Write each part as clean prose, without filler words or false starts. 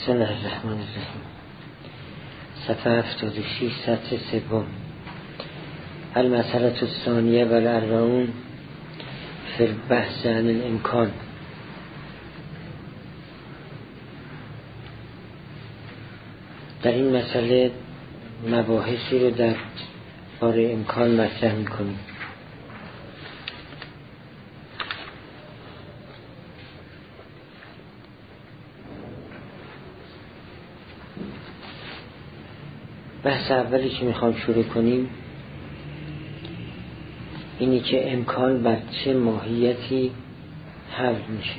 بسم الله الرحمن الرحیم. صفحه 76 سطر سوم. المسألة الثانیه و الاربعون فی البحث عن الامکان. در این مسئله مباحثی رو در باره امکان مطرح می‌کنیم. بحث اولی که میخوام شروع کنیم اینی که امکان بر چه ماهیتی حمل میشه.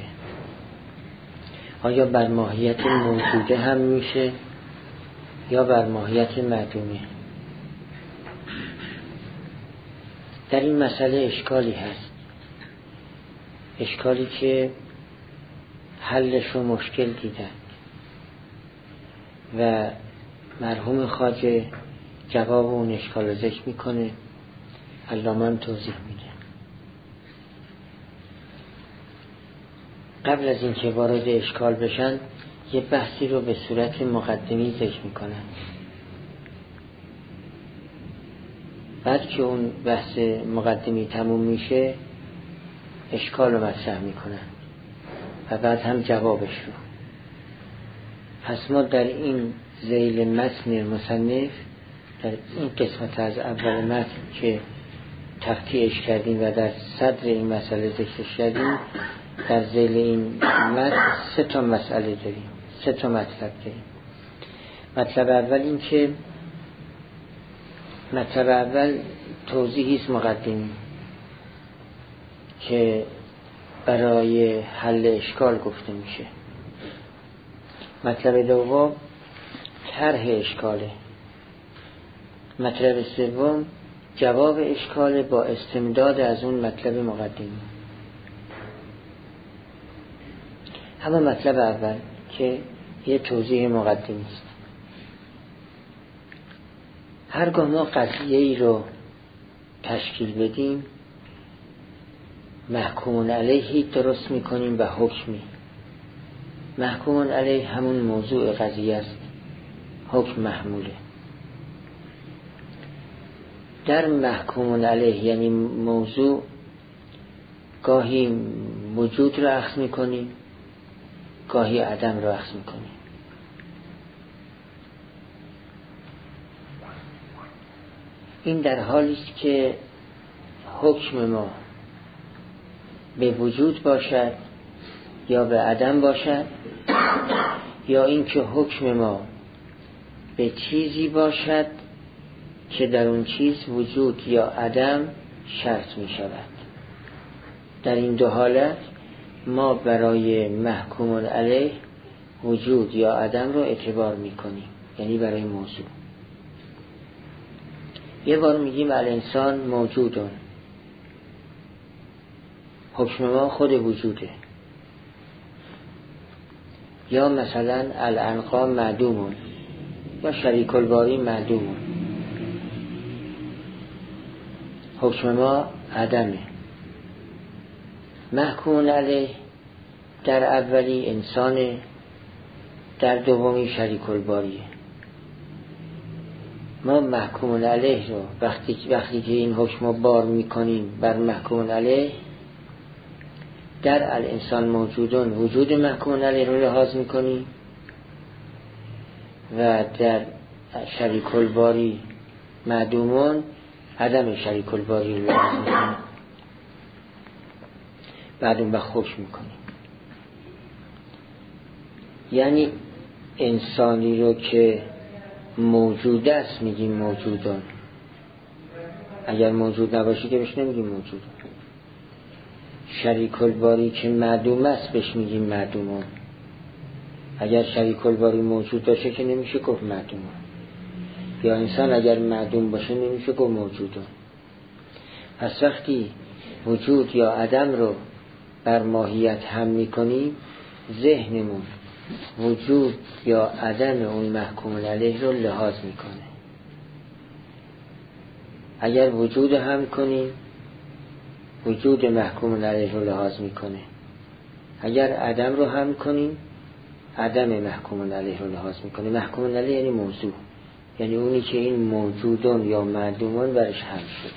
آیا بر ماهیت موجوده هم میشه یا بر ماهیت معدومه؟ در این مسئله اشکالی هست، اشکالی که حلش رو مشکل دیدن و مرحوم خواجه جواب اون اشکال رو ذکر میکنه، علامه هم توضیح میده. قبل از اینکه وارد اشکال بشن یه بحثی رو به صورت مقدمی ذکر میکنن، بعد که اون بحث مقدمی تموم میشه اشکال رو مطرح میکنن و بعد هم جوابش رو. پس ما در این ذیل متن مصنف در این قسمت از اول متن که تقطیعش کردیم و در صدر این مسئله ذکرش کردیم، در ذیل این متن 3 مسئله داریم، 3 مطلب داریم. مطلب اول این که مطلب اول توضیحی است مقدمی که برای حل اشکال گفته میشه. مطلب دوم طرح اشکاله. مطلب سوم جواب اشکاله با استمداد از اون مطلب مقدمی. اما مطلب اول که یه توضیح مقدمی است. هرگاه ما قضیه ای رو تشکیل بدیم محکوم علیه درست میکنیم و حکمی. محکوم علیه همون موضوع قضیه است، حکم محموله. در محکوم علیه یعنی موضوع گاهی وجود رو اخذ میکنیم، گاهی عدم رو اخذ میکنیم. این در حالی است که حکم ما به وجود باشد یا به عدم باشد، یا اینکه حکم ما به چیزی باشد که در اون چیز وجود یا عدم شرط می شود. در این 2 حالت ما برای محکوم علیه وجود یا عدم رو اعتبار می کنیم، یعنی برای موضوع. یه بار میگیم الانسان موجودون، حکم ما خود وجوده. یا مثلا العنقا معدومون یا شریک الباری معدومون، حکم ما عدمه. محکوم علیه در اولی انسانه، در دومی شریک الباریه. ما محکوم علیه رو وقتی که این حکم رو بار میکنیم بر محکوم علیه، در الانسان موجودون وجود محکوم علیه رو لحاظ میکنیم و در شریک الباری معدومون عدم شریک الباری رو لحاظ میکنیم، بعد اون وقت حکم میکنیم. یعنی انسانی رو که موجود است میگیم موجودون، اگر موجود نباشی که بهش نمیگیم موجودون. شریک الباری که معدوم است بهش میگیم معدومون، اگر شریک الباری موجود باشه که نمیشه گفت معدومون. یا انسان اگر معدوم باشه نمیشه گفت موجودون. پس وقتی وجود یا عدم رو بر ماهیت هم میکنیم، ذهنمون وجود یا عدم اون محکوم علیه رو لحاظ میکنه. اگر وجود هم کنیم وجود محکوم علیه رو لحاظ میکنه، اگر عدم رو هم کنیم عدم محکوم علیه رو لحاظ میکنه. محکوم علیه یعنی موضوع، یعنی اونی که این موجودون یا معدومون برش حمل شده.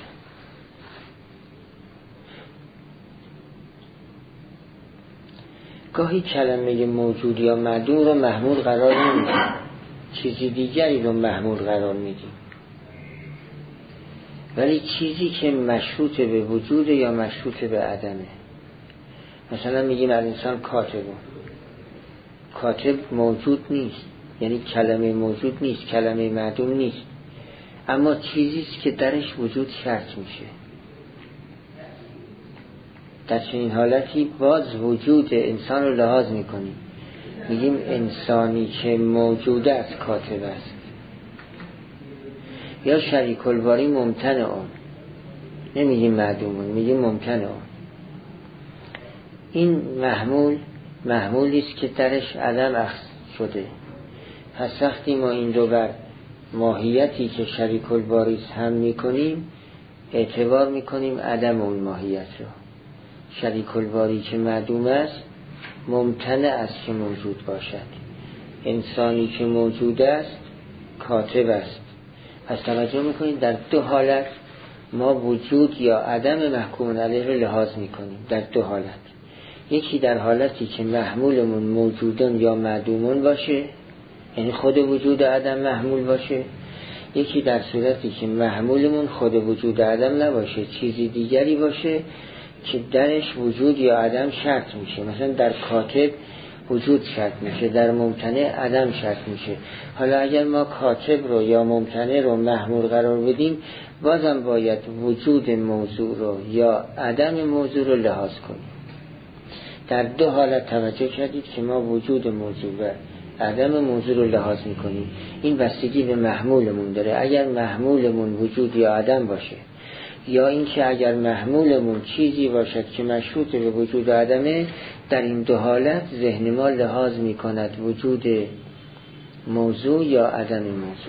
گاهی کلمه موجود یا معدوم رو محمول قرار نمیدیم، چیزی دیگری رو محمول قرار میدیم، ولی چیزی که مشروط به وجود یا مشروط به عدمه. مثلا میگیم الانسان کاتبه، کاتب موجود نیست، یعنی کلمه موجود نیست، کلمه معدوم نیست، اما چیزیست که درش وجود شرط میشه. در چنین حالتی باز وجود انسان رو لحاظ میکنیم، میگیم انسانی که موجود است کاتب است. یا شریک الباری ممتنع اون، نمیگیم معدومون، میگیم ممتنع اون. این محمولی است که درش عدم اخذ شده. پس وقتی ما این رو بر ماهیتی که شریک الباری است هم میکنیم، اعتبار میکنیم عدم اون ماهیت رو. شریک الباری که معدوم است ممتنع است که موجود باشد. انسانی که موجود است کاتب است. پس توجه میکنید در دو حالت ما وجود یا عدم محکوم علیه رو لحاظ میکنیم. در دو حالت، یکی در حالتی که محمولمون موجودون یا معدومون باشه، یعنی خود وجود عدم محمول باشه، یکی در صورتی که محمولمون خود وجود عدم نباشه، چیزی دیگری باشه که درش وجود یا عدم شرط میشه. مثلا در کاتب وجود شرط میشه، در ممتنع عدم شرط میشه. حالا اگر ما کاتب رو یا ممتنع رو محمول قرار بدیم، بازم باید وجود موضوع رو یا عدم موضوع رو لحاظ کنیم. در دو حالت توجه کردید که ما وجود موضوع و عدم موضوع رو لحاظ میکنیم. این بستگی به محمولمون داره. اگر محمولمون وجود یا عدم باشه، یا اینکه اگر محمولمون چیزی باشد که مشروط به وجود و عدمه، در این دو حالت ذهن ما لحاظ میکند وجود موضوع یا عدم موضوع.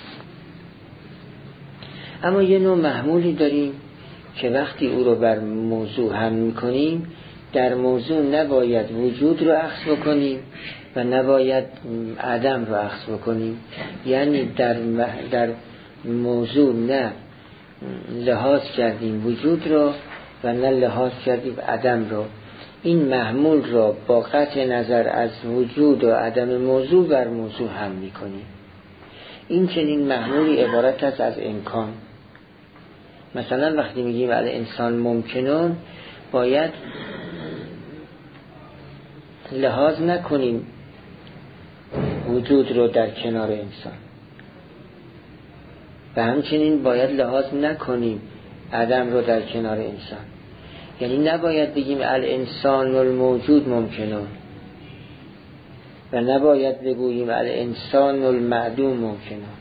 اما یه نوع محمولی داریم که وقتی او رو بر موضوع هم میکنیم، در موضوع نباید وجود رو اخذ بکنیم و نباید عدم رو اخذ بکنیم. یعنی در موضوع نه لحاظ کردیم وجود رو و نه لحاظ کردیم عدم رو. این محمول رو با قطع نظر از وجود و عدم موضوع بر موضوع هم میکنیم. این چنین محمولی عبارت است از امکان. مثلا وقتی میگیم الانسان ممکنون، باید لحاظ نکنیم وجود رو در کنار انسان و همچنین باید لحاظ نکنیم عدم رو در کنار انسان. یعنی نباید بگیم الانسان الموجود ممکنون و نباید بگوییم الانسان المعدوم ممکنون.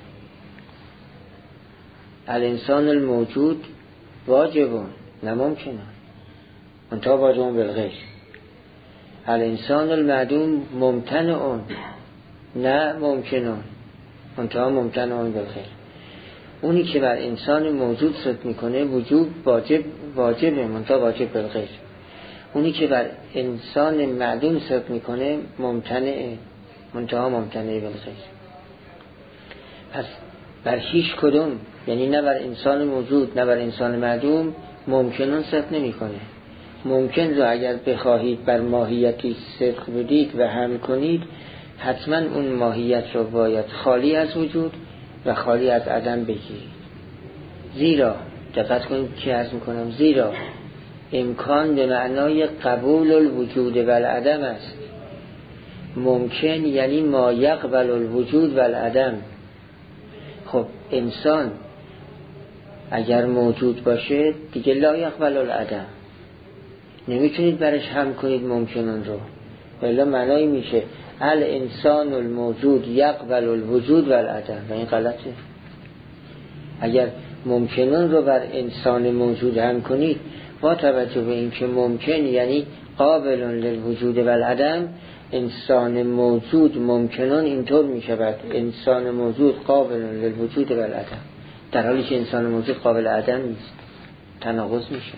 الانسان الموجود واجبون نه ممکنون، منتها واجبون بالغیر. الانسان المعدوم ممتنعون نه ممکنون، منتها ممتنعون بالغیر. اونی که بر انسان موجود صدق میکنه وجود واجبه، منتها واجب بالغیر. اونی که بر انسان معدوم صدق میکنه ممتنعه، منتها ممتنعه بالغیر. پس بر هیچ کدوم، یعنی نه بر انسان موجود نه بر انسان معدوم، ممکنون صدق نمیکنه. ممکن رو اگر بخواهید بر ماهیتی صدق بدید و هم کنید، حتما اون ماهیت رو باید خالی از وجود و خالی از عدم بگیرید. زیرا دقت کنید که عرض میکنم، زیرا امکان به معنای قبول الوجود و العدم است. ممکن یعنی ما یقبل الوجود و العدم. خب انسان اگر موجود باشه دیگه لا یقبل العدم، نمیتونید برش هم کنید ممکنون رو، ولی معنایی میشه الانسان الموجود یقبل الوجود و العدم، و این غلطه. اگر ممکنون رو بر انسان موجود هم کنید، با توجه به این که ممکن یعنی قابل للوجود و العدم، انسان موجود ممکنون اینطور میشود انسان موجود قابل للوجود و العدم، در حالی که انسان موجود قابل عدم نیست، تناقض میشه.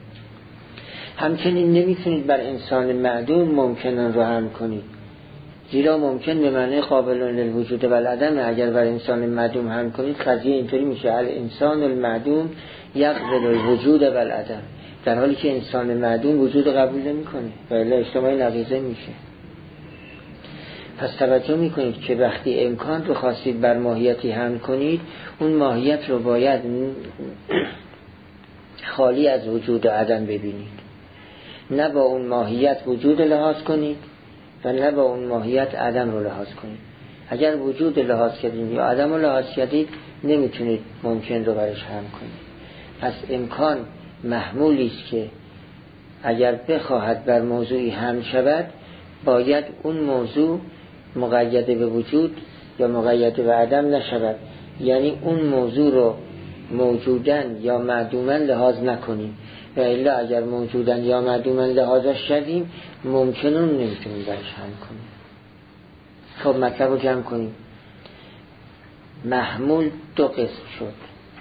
همچنین نمیتونید بر انسان معدوم ممکنون رو هم کنید، زیرا ممکن به معنی قابل للوجود و العدم اگر بر انسان معدوم هم کنید قضیه اینطوری میشه الانسان المعدوم یقبل الوجود و العدم، در حالی که انسان معدوم وجود قبول نمیکنه و الا اجتماع نقیضه میشه. پس توجه میکنید که وقتی امکان رو خواستید بر ماهیتی حمل کنید، اون ماهیت رو باید خالی از وجود و عدم ببینید، نه با اون ماهیت وجود لحاظ کنید و نه با اون ماهیت عدم رو لحاظ کنید. اگر وجود لحاظ کردید یا عدم رو لحاظ کردید نمیتونید ممکن رو برش حمل کنید. پس امکان محمولی است که اگر بخواهد بر موضوعی حمل شود باید اون موضوع مقید به وجود یا مقید به عدم نشود، یعنی اون موضوع رو موجودن یا معدومن لحاظ نکنیم و الا اگر موجودن یا معدومن لحاظش شدیم ممکنون نمیتونیم برش حمل کنیم. خب مطلب رو جمع کنیم. محمول دو قسم شد.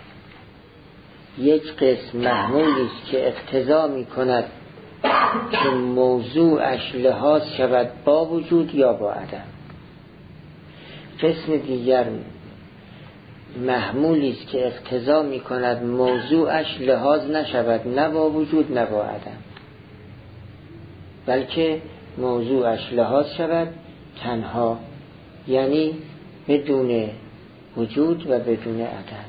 یک قسم محمولی است که اقتضا می کند که موضوعش لحاظ شود با وجود یا با عدم. قسم دیگر محمولی است که اقتضا می کند موضوعش لحاظ نشود نه با وجود نه با عدم، بلکه موضوعش لحاظ شود تنها، یعنی بدون وجود و بدون عدم.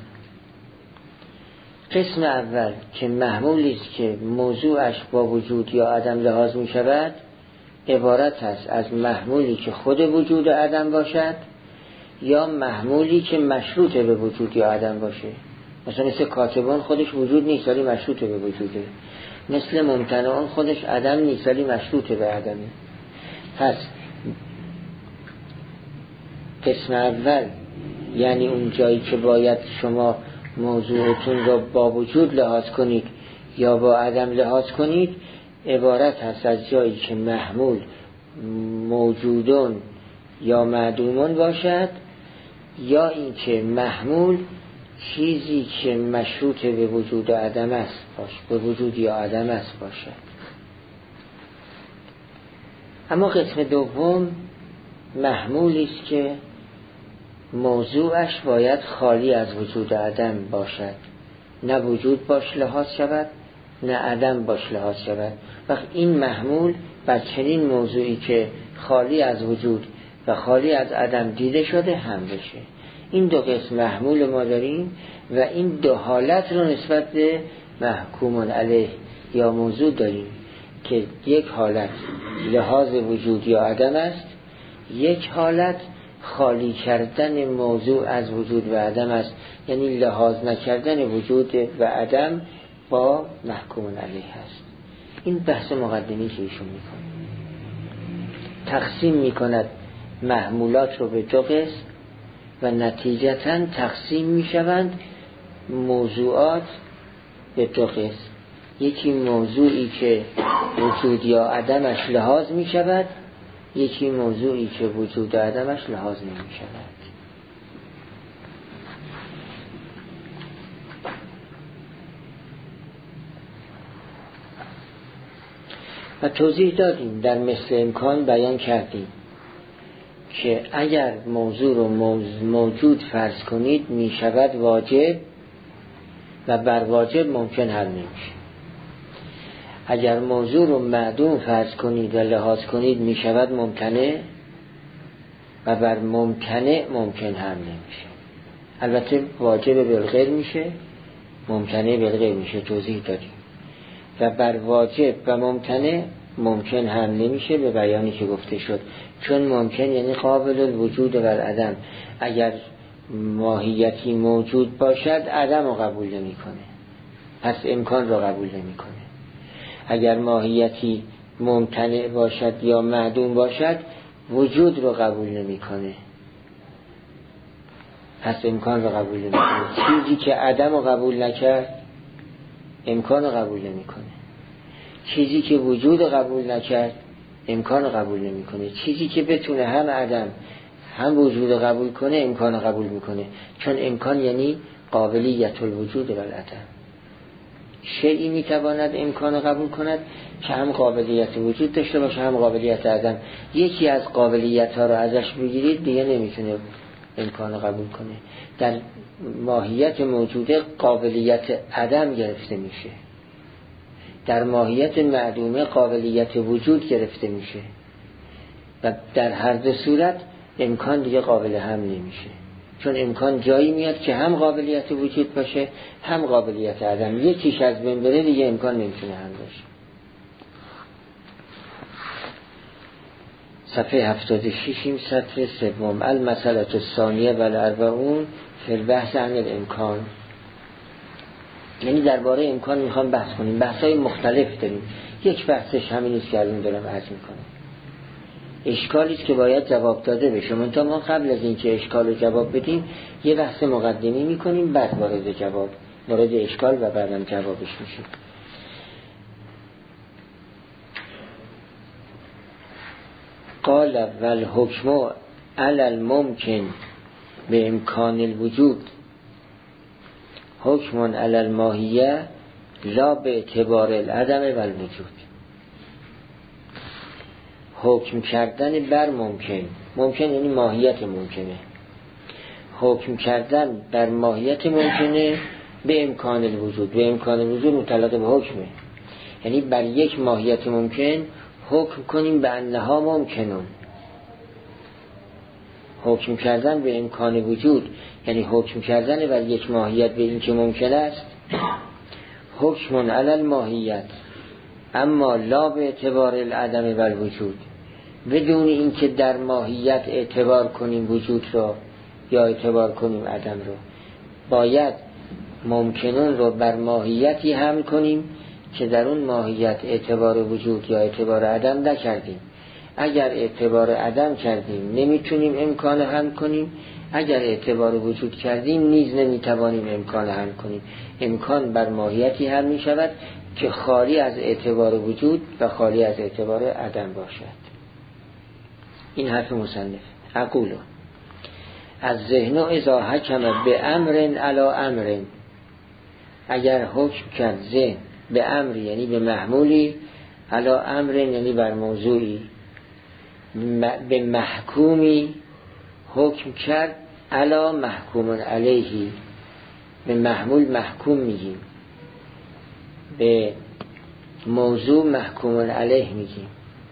قسم اول که محمولی است که موضوعش با وجود یا عدم لحاظ می شود عبارت است از محمولی که خود وجود و عدم باشد یا محمولی که مشروط به وجود یا عدم باشه. مثل کاتبان خودش وجود نیست ولی مشروط به وجوده، مثل ممتنعان خودش عدم نیست ولی مشروط به عدمه. پس قسم اول یعنی اون جایی که باید شما موضوعتون رو با وجود لحاظ کنید یا با عدم لحاظ کنید عبارت هست از جایی که محمول موجودون یا معدومون باشد یا این که محمول چیزی که مشروط به وجود و عدم است به وجود یا عدم است باشد. اما قسم دوم محمولی است که موضوعش باید خالی از وجود و عدم باشد، نه وجود باش لحاظ شود نه عدم باش لحاظ شود. وقت این محمول بر چنین موضوعی که خالی از وجود و خالی از عدم دیده شده هم بشه. این دو قسم محمول ما داریم و این دو حالت رو نسبت به محکوم علیه یا موضوع داریم که یک حالت لحاظ وجود یا عدم است، یک حالت خالی کردن موضوع از وجود و عدم است، یعنی لحاظ نکردن وجود و عدم با محکوم علیه است. این بحث مقدمی که ایشون میکنه تقسیم میکند محمولات رو به دو قسم و نتیجتاً تقسیم میشوند موضوعات به دو قسم. یکی موضوعی که وجود یا عدمش لحاظ میشود، یکی موضوعی که وجود و عدمش لحاظ نمیشود. و توضیح دادیم در مثل امکان بیان کردیم که اگر موضوع رو موجود فرض کنید می شود واجب و بر واجب ممکن حل نمیشه. اگر موضوع رو معدوم فرض کنید و لحاظ کنید می شود ممتنع و بر ممتنع ممکن حل نمیشه. البته واجب بالغیر میشه، ممتنع بالغیر میشه، توضیح دادیم. و بر واجب و ممتنع ممکن حل نمیشه به بیانی که گفته شد، چون ممکن یعنی قابل الوجود و العدم. اگر ماهیتی موجود باشد عدم رو قبول نمی کنه، پس امکان رو قبول نمی کنه. اگر ماهیتی ممتنع باشد یا معدوم باشد وجود رو قبول نمی کنه، پس امکان رو قبول نمی کنه. چیزی که عدم رو قبول نکرد امکان رو قبول نمی کنه. چیزی که وجود رو قبول نکرد امکان رو قبول نمی کنه. چیزی که بتونه هم عدم هم وجود رو قبول کنه امکان رو قبول میکنه، چون امکان یعنی قابلیت الوجود و العدم. شیئی میتواند امکان قبول کند که هم قابلیت وجود داشته باشه هم قابلیت عدم. یکی از قابلیت ها رو ازش بگیرید دیگه نمیتونه امکان قبول کنه. در ماهیت موجوده قابلیت عدم گرفته میشه، در ماهیت معدومه قابلیت وجود گرفته میشه و در هر دو صورت امکان دیگه قابل هم نمیشه، چون امکان جایی میاد که هم قابلیت وجود باشه هم قابلیت عدم. یکیش از بین بره دیگه امکان نمیتونه هم باشه. صفحه 76 سطر سوم. المسئله الثانیه و الاربعون فی البحث عن الامکان. یعنی درباره امکان میخوام بحث کنیم، بحث‌های مختلف داریم. یک بحثش همین است که الان دارم عرض میکنم، اشکالی است که باید جواب داده بشه. منتها ما قبل از اینکه اشکال رو جواب بدیم یه بحث مقدمی میکنیم، بعد وارد اشکال و بعدم جوابش میشه. قال والحکم علی الممکن به امکان الوجود حکم علی الماهیه لا به اعتبار العدم و الوجود. حکم کردن بر ممکن یعنی ماهیت ممکنه، حکم کردن بر ماهیت ممکنه به امکان الوجود. به امکان الوجود متعلق به حکمه، یعنی بر یک ماهیت ممکن حکم کنیم به انها ممکنون. حکم کردن به امکان وجود یعنی حکم کردن بر یک ماهیت به این که ممکن است. حکم علی الماهیت اما لا به اعتبار العدم و الوجود، بدون اینکه در ماهیت اعتبار کنیم وجود رو یا اعتبار کنیم عدم رو. باید ممکنون رو بر ماهیتی حمل کنیم که در اون ماهیت اعتبار وجود یا اعتبار عدم نکردیم. اگر اعتبار عدم کردیم نمیتونیم امکان حمل کنیم، اگر اعتبار وجود کردیم نیز نمیتوانیم امکان حمل کنیم. امکان بر ماهیتی حمل میشود که خالی از اعتبار وجود و خالی از اعتبار عدم باشد. این حرف مصنف. اقولو از ذهن اذا حکم به امر علی امر، اگر حکم کرد ذهن به امر یعنی به محمولی، علی امر یعنی بر موضوعی، به محکومی حکم کرد علی محکوم علیهی، به محمول محکوم میگیم، به موضوع محکوم علیه میگیم.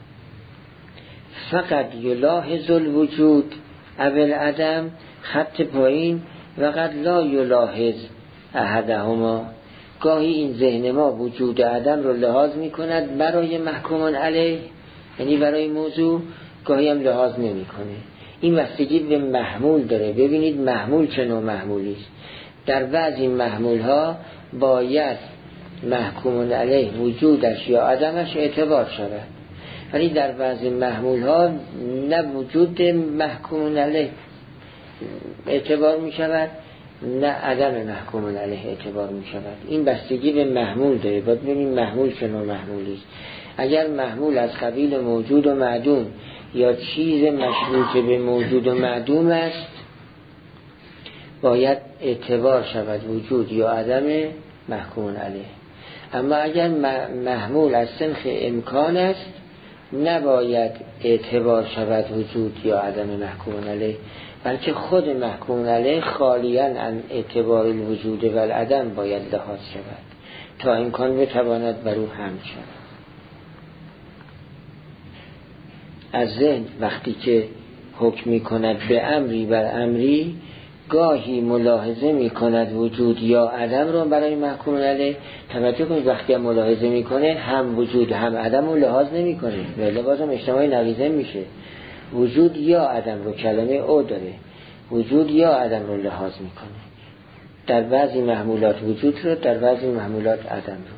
فقط یلاحظ الوجود اول عدم، خط پایین، وقد لا یلاحظ احدهما. گاهی این ذهن ما وجود عدم رو لحاظ میکند برای محکوم علیه یعنی برای موضوع، گاهی هم لحاظ نمیکنه. این بستگی به محمول داره. ببینید محمول چه نوع محمولی است. در بعضی محمول ها باید محکوم علیه وجودش یا عدمش اعتبار شود، ولی در بعضی محمول ها نه وجود محکوم علیه اعتبار می شود نه عدم محکوم علیه اعتبار می شود. این بستگی به محمول داره. باید ببینیم محمول چه نوع محمولی است. اگر محمول از قبیل موجود و معدوم یا چیز مشروط به موجود و معدوم است باید اعتبار شود وجود یا عدم محکوم علیه. اما اگر محمول از سنخ امکان است نباید اعتبار شود وجود یا عدم محکوم علیه، بلکه خود محکوم علیه خالیاً عن اعتبار الوجود و العدم باید لحاظ شود تا امکان بتواند بر او حمل شود. از ذهن وقتی که حکم می کند به امری بر امری، گاهی ملاحظه می کند وجود یا عدم رو برای محکوم علیه. توجه کنید وقتی هم ملاحظه می کنه هم وجود هم عدم رو لحاظ نمی کنه، ولی بازم اجتماعی نقیضه میشه. وجود یا عدم رو کلمه او داره، وجود یا عدم رو لحاظ می کنه. در بعضی محمولات وجود رو، در بعضی محمولات عدم رو.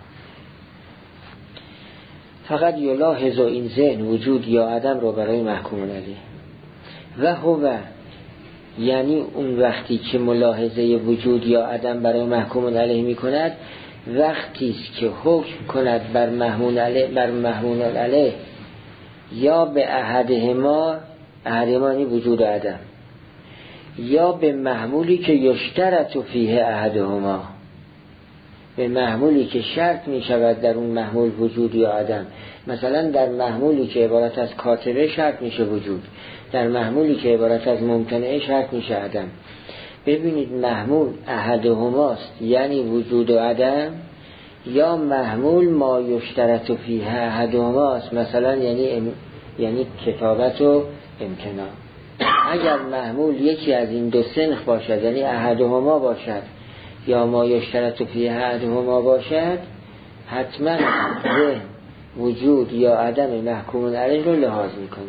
فقط یلاحظ این ذهن وجود یا عدم رو برای محکوم علیه. و هو یعنی اون وقتی که ملاحظه وجود یا عدم برای محکوم علیه می کند، وقتی است که حکم کند بر محمول علیه یا به احدهما یعنی وجود عدم، یا به محمولی که یشترط فیه احدهما به محمولی که شرط می شود در اون محمول وجود یا عدم. مثلا در محمولی که عبارت از کاتبه شرط میشه وجود، در محمولی که عبارت از ممتنعه شرط میشه عدم. ببینید محمول احدهماست یعنی وجود و عدم، یا محمول ما یشترط فیه احدهماست مثلا یعنی کتابت و امتناع. اگر محمول یکی از این دو صنف باشد یعنی احدهما باشد یا ما یشترط فیه احدهما باشد، حتما ذهن وجود یا عدم محکوم علیه رو لحاظ میکنه.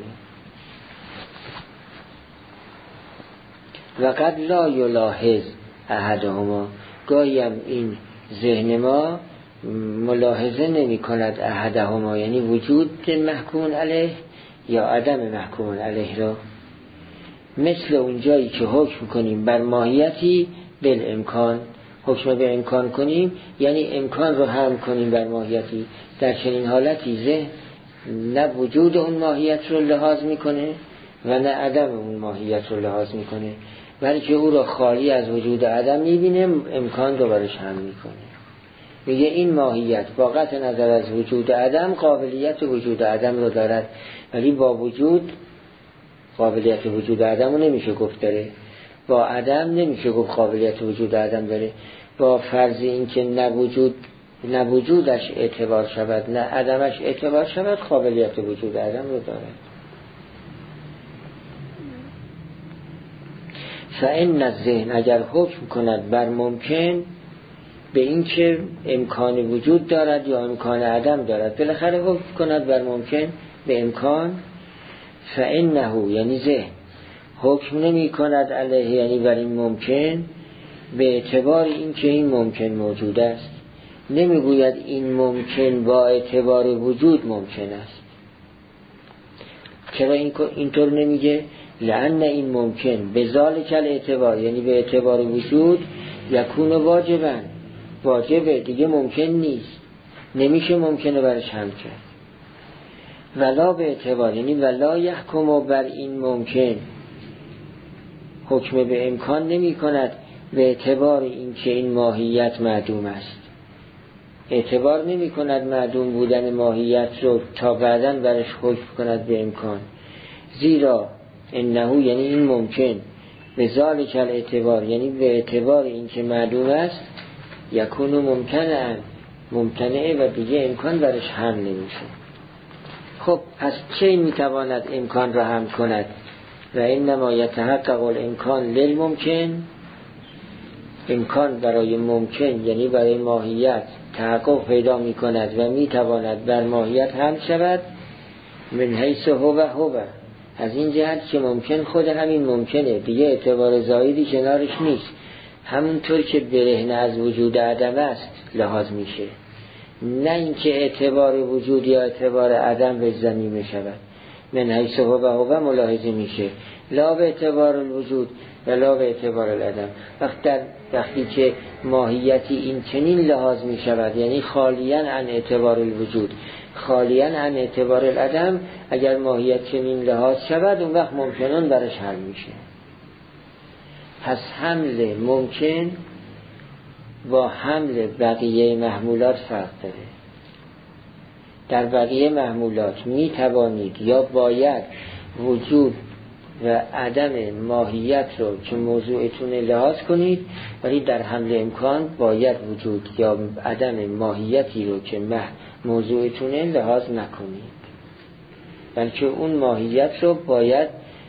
و قد لا یلاحظ احدهما، گاهی هم این ذهن ما ملاحظه نمی کند احدهما یعنی وجود محکوم علیه یا عدم محکوم علیه را. مثل اونجایی که حکم کنیم بر ماهیتی بالامکان، حکم به امکان کنیم یعنی امکان رو هم کنیم بر ماهیتی، در چنین حالتی ذهن نه وجود اون ماهیت رو لحاظ میکنه و نه عدم اون ماهیت رو لحاظ میکنه، بلکه او را خالی از وجود عدم میبینه، امکان رو برش هم میکنه. میگه این ماهیت با قطع نظر از وجود عدم قابلیت وجود عدم رو دارد، ولی با وجود قابلیت وجود عدم رو نمیشه گفت داره، با عدم نمیشه گفت قابلیت وجود عدم داره. با فرض این که نه وجودش اعتبار شود نه عدمش اعتبار شود قابلیت وجود عدم رو دارد. فإن الذهن اگر حکم کند بر ممکن به این که امکان وجود دارد یا امکان عدم دارد، بالاخره حکم کند بر ممکن به امکان، فإنه یعنی ذهن حکم نمی کند علیه یعنی بر این ممکن به اعتبار این که این ممکن موجود است، نمی گوید این ممکن با اعتبار وجود ممکن است. چرا اینطور نمیگه؟ لأن این ممکن به ذالک الاعتبار یعنی به اعتبار وجود یکون واجبا، واجبه دیگه ممکن نیست، نمیشه ممکنه برش هم کرد. ولا به اعتبار یعنی ولا یحکم بر این ممکن، حکم به امکان نمی کند به اعتبار این که این ماهیت معدوم است، اعتبار نمی کند معدوم بودن ماهیت رو تا بعداً برش حکم کند به امکان. زیرا انه یعنی این ممکن به ذالک الاعتبار یعنی به اعتبار این که معدوم است یکون ممتنعه و دیگه امکان برش هم نمیشه. خب پس چه میتواند امکان را هم کند؟ و انما یتحقق الامکان للممکن، امکان برای ممکن یعنی برای ماهیت تحقق پیدا می کند و می تواند بر ماهیت هم شود من حیث هو، از این جهت که ممکن خود همین ممکنه دیگه اعتبار زایدی کنارش نیست، همونطور که برهنه از وجود عدم است لحاظ میشه، نه اینکه اعتبار وجود یا اعتبار عدم به زمین می شود. من حیث هو ملاحظه میشه، لا به اعتبار الوجود و لا به اعتبار العدم. وقتی که ماهیتی این چنین لحاظ می شود یعنی خالیاً عن اعتبار الوجود خالیاً عن اعتبار العدم، اگر ماهیت چنین لحاظ شود اون وقت ممکنون برش حل میشه. پس حمل ممکن با حمل بقیه محمولات فرق داره. در بقیه محمولات می توانید یا باید وجود و عدم ماهیت رو که موضوعتون لحاظ کنید، ولی در حمل امکان باید وجود یا عدم ماهیتی رو که موضوعتون لحاظ نکنید، بلکه اون ماهیت رو باید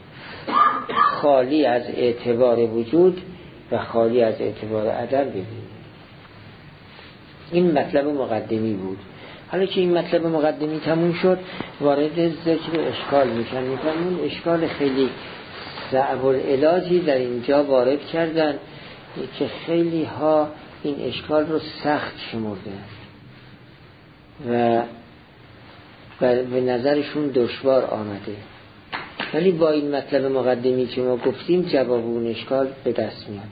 خالی از اعتبار وجود و خالی از اعتبار عدم ببینید. این مطلب مقدمی بود. حالا که این مطلب مقدمی تموم شد وارد ذکر اشکال میشن. اون اشکال خیلی صعب العلاجی در اینجا وارد کردن که خیلی ها این اشکال رو سخت شمردن و به نظرشون دشوار آمده، ولی با این مطلب مقدمی که ما گفتیم جواب اون اشکال به دست میاد.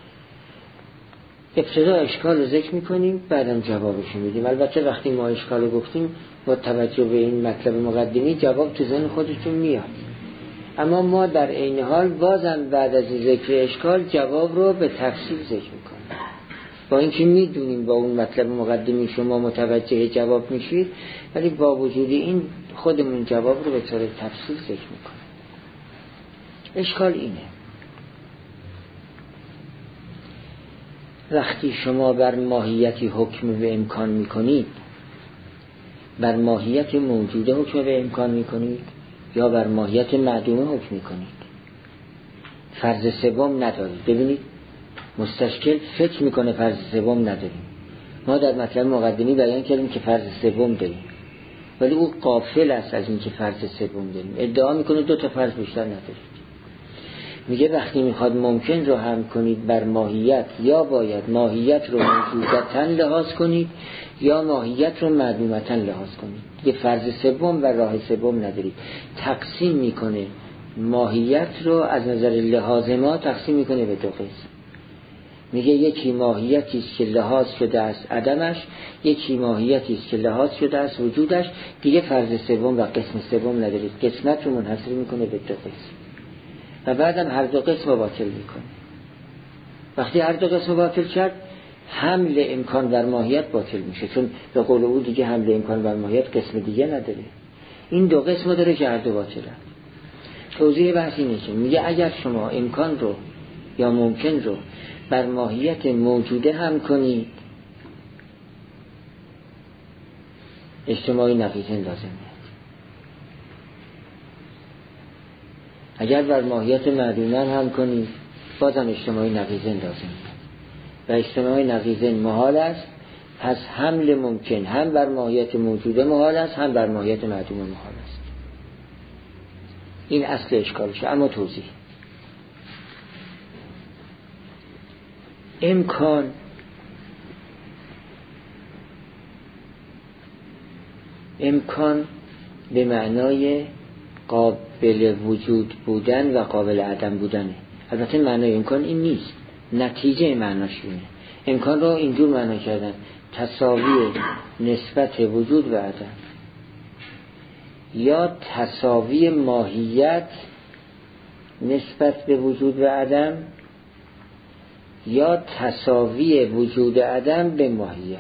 ابتدا اشکال رو ذکر میکنیم بعدم جوابش میدیم. البته وقتی ما اشکال رو گفتیم با توجه به این مطلب مقدمی جواب تو ذهن خودتون میاد، اما ما در عین حال بازم بعد از ذکر اشکال جواب رو به تفصیل ذکر میکنیم. با اینکه میدونیم با اون مطلب مقدمی شما متوجه جواب میشید، ولی با وجود این خودمون جواب رو به طور تفصیل فکر میکنیم. اشکال اینه وقتی شما بر ماهیتی حکم به امکان میکنید، بر ماهیت موجوده حکم به امکان میکنید یا بر ماهیت معدومه حکم میکنید، فرض سوم ندارید. ببینید مستشکل فکر میکنه فرض سوم نداریم. ما در مطلب مقدمی بیان کردیم که فرض سوم داریم، ولی او غافل است از این که فرض سوم داریم. ادعا میکنه 2 تا فرض بیشتر ندارید. میگه وقتی میخواد ممکن رو هم کنید بر ماهیت، یا باید ماهیت رو موجودتاً لحاظ کنید یا ماهیت رو معدومتاً لحاظ کنید. یه فرض سوم و راه سوم ندارید. تقسیم میکنه ماهیت رو از نظر لحاظ ما تقسیم میکنه به 2 قسم. میگه یکی ماهیتی است که لحاظ شده است عدمش، یکی ماهیتی است که لحاظ شده است وجودش. دیگه فرض سوم و قسم سوم ندارید. قسمت رو منحصر میکنه به 2 قسم و بعدم هر 2 قسم رو باطل میکنه. وقتی هر 2 قسم رو باطل کرد، حمل امکان بر ماهیت باطل میشه، چون به قول او دیگه حمل امکان بر ماهیت قسم دیگه نداره. این 2 قسم رو داره که هر 2 باطله. توضیح بحث اینه که میگه اگر شما امکان رو یا ممکن رو بر ماهیت موجوده هم کنید، اجتماعی نقیضاً لازمه. اگر بر ماهیت معدومه هم کنید، بازم اجتماعی نقیضاً لازمه و اجتماعی نقیضاً محال است. پس حمل ممکن هم بر ماهیت موجوده محال است، هم بر ماهیت معدومه محال است. این اصل اشکالشه. اما توضیح: امکان به معنای قابل وجود بودن و قابل عدم بودنه. البته معنای امکان این نیست، نتیجه معناش اینه. امکان رو اینجور معنا کردن: تساوی نسبت وجود و عدم، یا تساوی ماهیت نسبت به وجود و عدم، یا تساوی وجود عدم به ماهیت.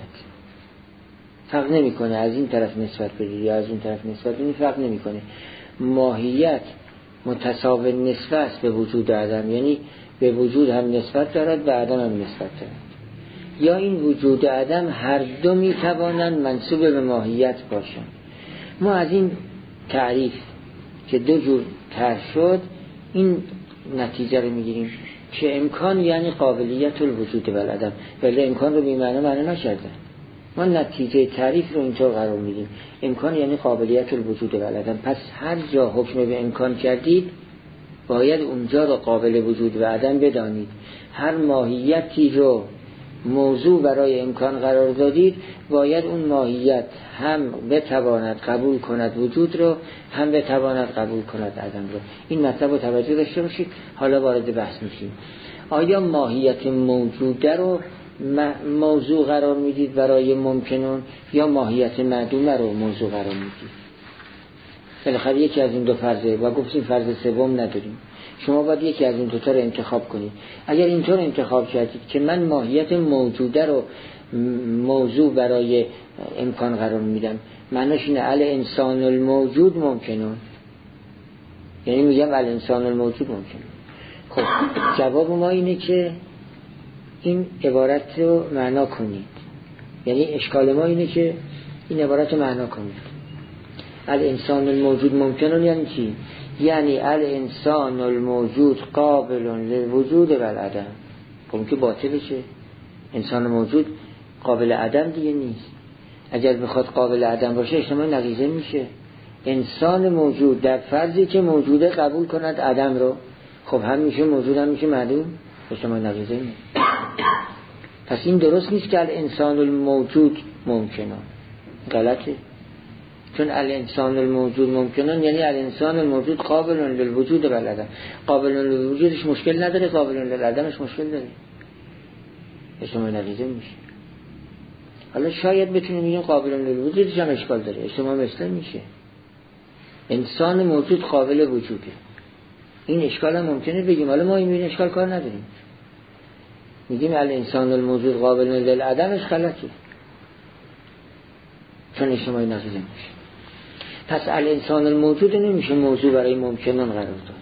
فرق نمیکنه از این طرف نسبت بدید یا از اون طرف نسبت بدید، فرق نمیکنه. ماهیت متساوی نسبت به وجود عدم، یعنی به وجود هم نسبت دارد، به عدم هم نسبت دارد. یا این وجود عدم هر دو میتوانند منسوب به ماهیت باشند. ما از این تعریف که 2 جور طرح شد این نتیجه رو میگیریم که امکان یعنی قابلیت الوجود و العدم، ولی امکان رو بی معنی نشدن. ما نتیجه تعریف رو اینطور قرار میدیم: امکان یعنی قابلیت الوجود و العدم. پس هر جا حکم به امکان کردید باید اونجا رو قابل وجود و عدم بدانید. هر ماهیتی رو موضوع برای امکان قرار دادید، باید اون ماهیت هم بتواند قبول کند وجود رو، هم بتواند قبول کند عدم رو. این مطلب رو توجه داشته باشید. حالا وارد بحث میشیم. آیا ماهیت موجوده رو موضوع قرار میدید برای ممکنون، یا ماهیت معدومه رو موضوع قرار میدید؟ بالاخره یکی از این 2 فرضه و گفتیم فرض سوم نداریم. شما باید یکی از این 2 تا رو انتخاب کنید. اگر اینطور انتخاب کردید که من ماهیت موجوده رو موضوع برای امکان قرار میدم، معناش اینه الانسان الموجود ممکنون، یعنی میگم الانسان الموجود ممکنون. خب جواب ما اینه که این عبارت رو معنا کنید. یعنی اشکال ما اینه که این عبارت رو معنا کنید. الانسان الموجود ممکنون یعنی چی؟ یعنی الانسان الموجود قابل للوجود و العدم. خب که باطله، چه انسان موجود قابل عدم دیگه نیست. اگر بخواد قابل عدم باشه اجتماع نقیضه میشه. انسان موجود در فرضی که موجوده قبول کند عدم رو، خب هم میشه موجود هم میشه معدوم، اجتماع نقیضه میشه. پس این درست نیست که الانسان الموجود ممکنه، غلطه. چون الانسان الموجود ممکنن یعنی الانسان الموجود قابل للوجود و العدم. قابل للوجودش مشکل نداره، قابل للعدمش مشکل داره، اجتماع نقیضه میشه. حالا شاید بتونیم بگیم قابل للوجودش هم اشکال داره، اجتماع مثل میشه. انسان موجود قابل وجوده، این اشکال هم ممکنه بگیم. حالا ما این اشکال کار نداریم. میگیم الانسان الموجود قابل للعدمش غلطه، چون اجتماعی نقیضه میشه. پس الانسان الموجود نمیشه موضوع برای ممکنون قرار داد.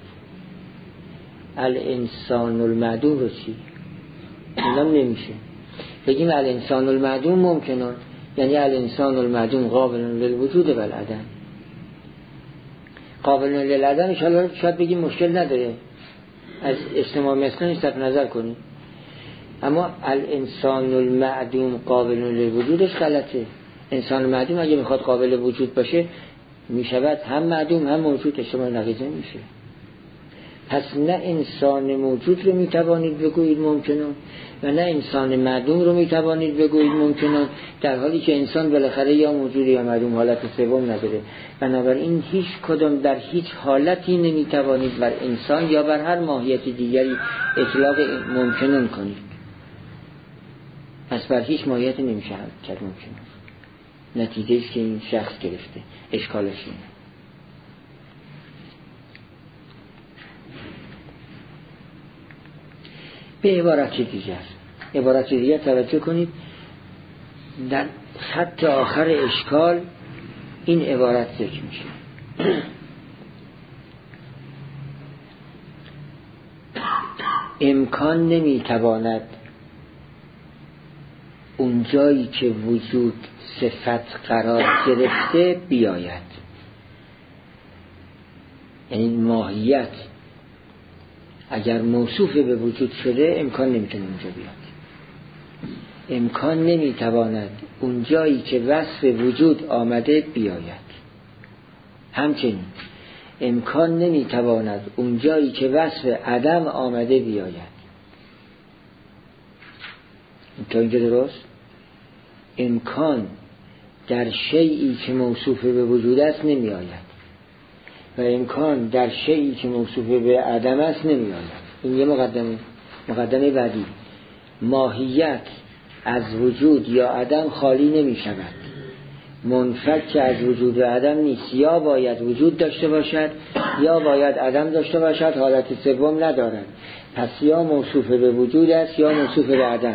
الانسان المعدوم رو چی؟ اینم نمیشه. بگیم الانسان المعدوم ممکنون، یعنی الانسان المعدوم قابل للوجود و العدم. قابل للعدم شاید بگیم مشکل نداره، از اجتماع مثلا صرف نظر کنیم، اما الانسان المعدوم قابل للوجودش غلطه. انسان معدوم اگه میخواد قابل وجود باشه میشود هم معدوم هم موجود، اجتماع نقیضه میشه. پس نه انسان موجود رو میتوانید بگویید ممکنون و نه انسان معدوم رو میتوانید بگویید ممکنون، در حالی که انسان بالاخره یا موجود یا معدوم، حالت سوم نداره. بنابراین هیچ کدام در هیچ حالتی نمیتوانید بر انسان یا بر هر ماهیت دیگری اطلاق ممکنون کنید. پس بر هیچ ماهیتی نمیشه کرد ممکنون. نتیجهش که این شخص گرفته، اشکالش اینه. به عبارت دیگر توجه کنید. در خط آخر اشکال این عبارت ذکر میشه: امکان نمیتواند اون جایی که وجود صفت قرار گرفته بیاید. یعنی ماهیت اگر موصوف به وجود شده امکان نمیتونه اونجا بیاد. امکان نمیتواند اون جایی که وصف وجود آمده بیاید. همچنین امکان نمیتواند اون جایی که وصف عدم آمده بیاید. تا اینجا درست؟ امکان در شیئی که موصوف به وجود است نمی آید و امکان در شیئی که موصوف به عدم است نمی آید. این یه مقدمه بعدی. ماهیت از وجود یا عدم خالی نمی شود، منفک از وجود و عدم نیست. یا باید وجود داشته باشد یا باید عدم داشته باشد، حالت سوم ندارد. پس یا موصوف به وجود است یا موصوف به عدم.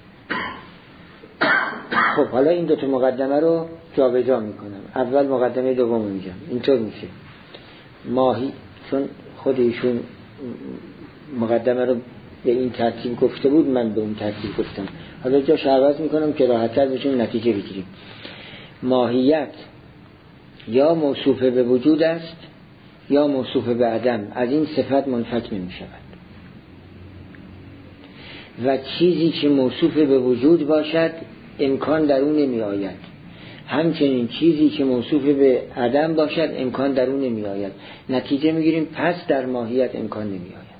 خب حالا این دوتا مقدمه رو جابجا میکنم. اول مقدمه دوم میگم. اینطور میشه: ماهی، چون خود ایشون مقدمه رو به این ترتیب گفته بود، من به اون ترتیب گفتم، حالا جاش عوض میکنم که راحت‌تر بشیم نتیجه بگیریم. ماهیت یا موصوف به وجود است یا موصوف به عدم، از این صفت منفک نمیشود. و چیزی که موصوف به وجود باشد امکان در اون نمی آید. همچنین چیزی که موصوف به عدم باشد امکان در اون نمی آید. نتیجه میگیریم پس در ماهیت امکان نمی آید.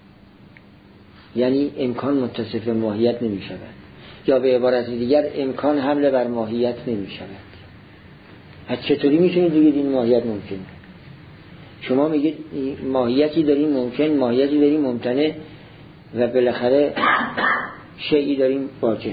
یعنی امکان متصف به ماهیت نمی شود، یا به عبارت دیگر امکان حمله بر ماهیت نمی شود. پس چطوری میتونید بگید این ماهیت ممکنه؟ شما میگید ماهیتی داریم ممکن، ماهیتی داریم ممتنع و بالاخره شیئی داریم واجب.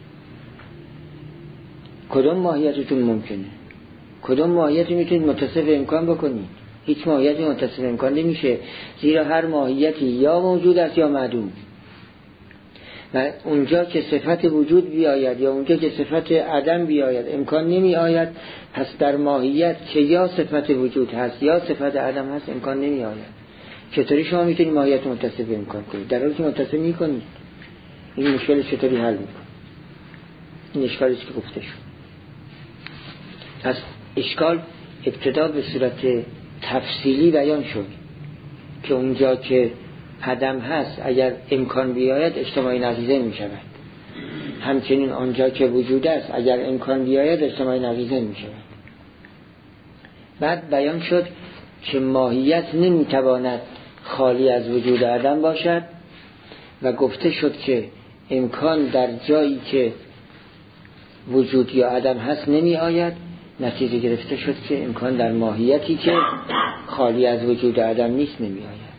کدوم ماهیتتون ممکنه؟ کدوم ماهیتی میتونید متصف امکان بکنید؟ هیچ ماهیتی متصف امکان نمیشه، زیرا هر ماهیتی یا موجود است یا معدوم. و اونجا که صفت وجود بیاید یا اونجا که صفت عدم بیاید امکان نمی آید. پس در ماهیت که یا صفت وجود هست یا صفت عدم هست امکان نمی آید. چطوری شما میتونید ماهیت متصف به امکان کنید در حالی که متصف میکنید؟ این مشکل چطوری حل میکنید؟ این اشکالی که گفته شد. پس اشکال ابتدا به صورت تفصیلی بیان شد که اونجا که عدم هست اگر امکان بیاید اجتماعی نقیضه می شود. همچنین آنجا که وجود است اگر امکان بیاید اجتماعی نقیضه می شود. بعد بیان شد که ماهیت نمی تواند خالی از وجود عدم باشد و گفته شد که امکان در جایی که وجود یا عدم هست نمی آید. نتیجه گرفته شد که امکان در ماهیتی که خالی از وجود عدم نیست نمی آید.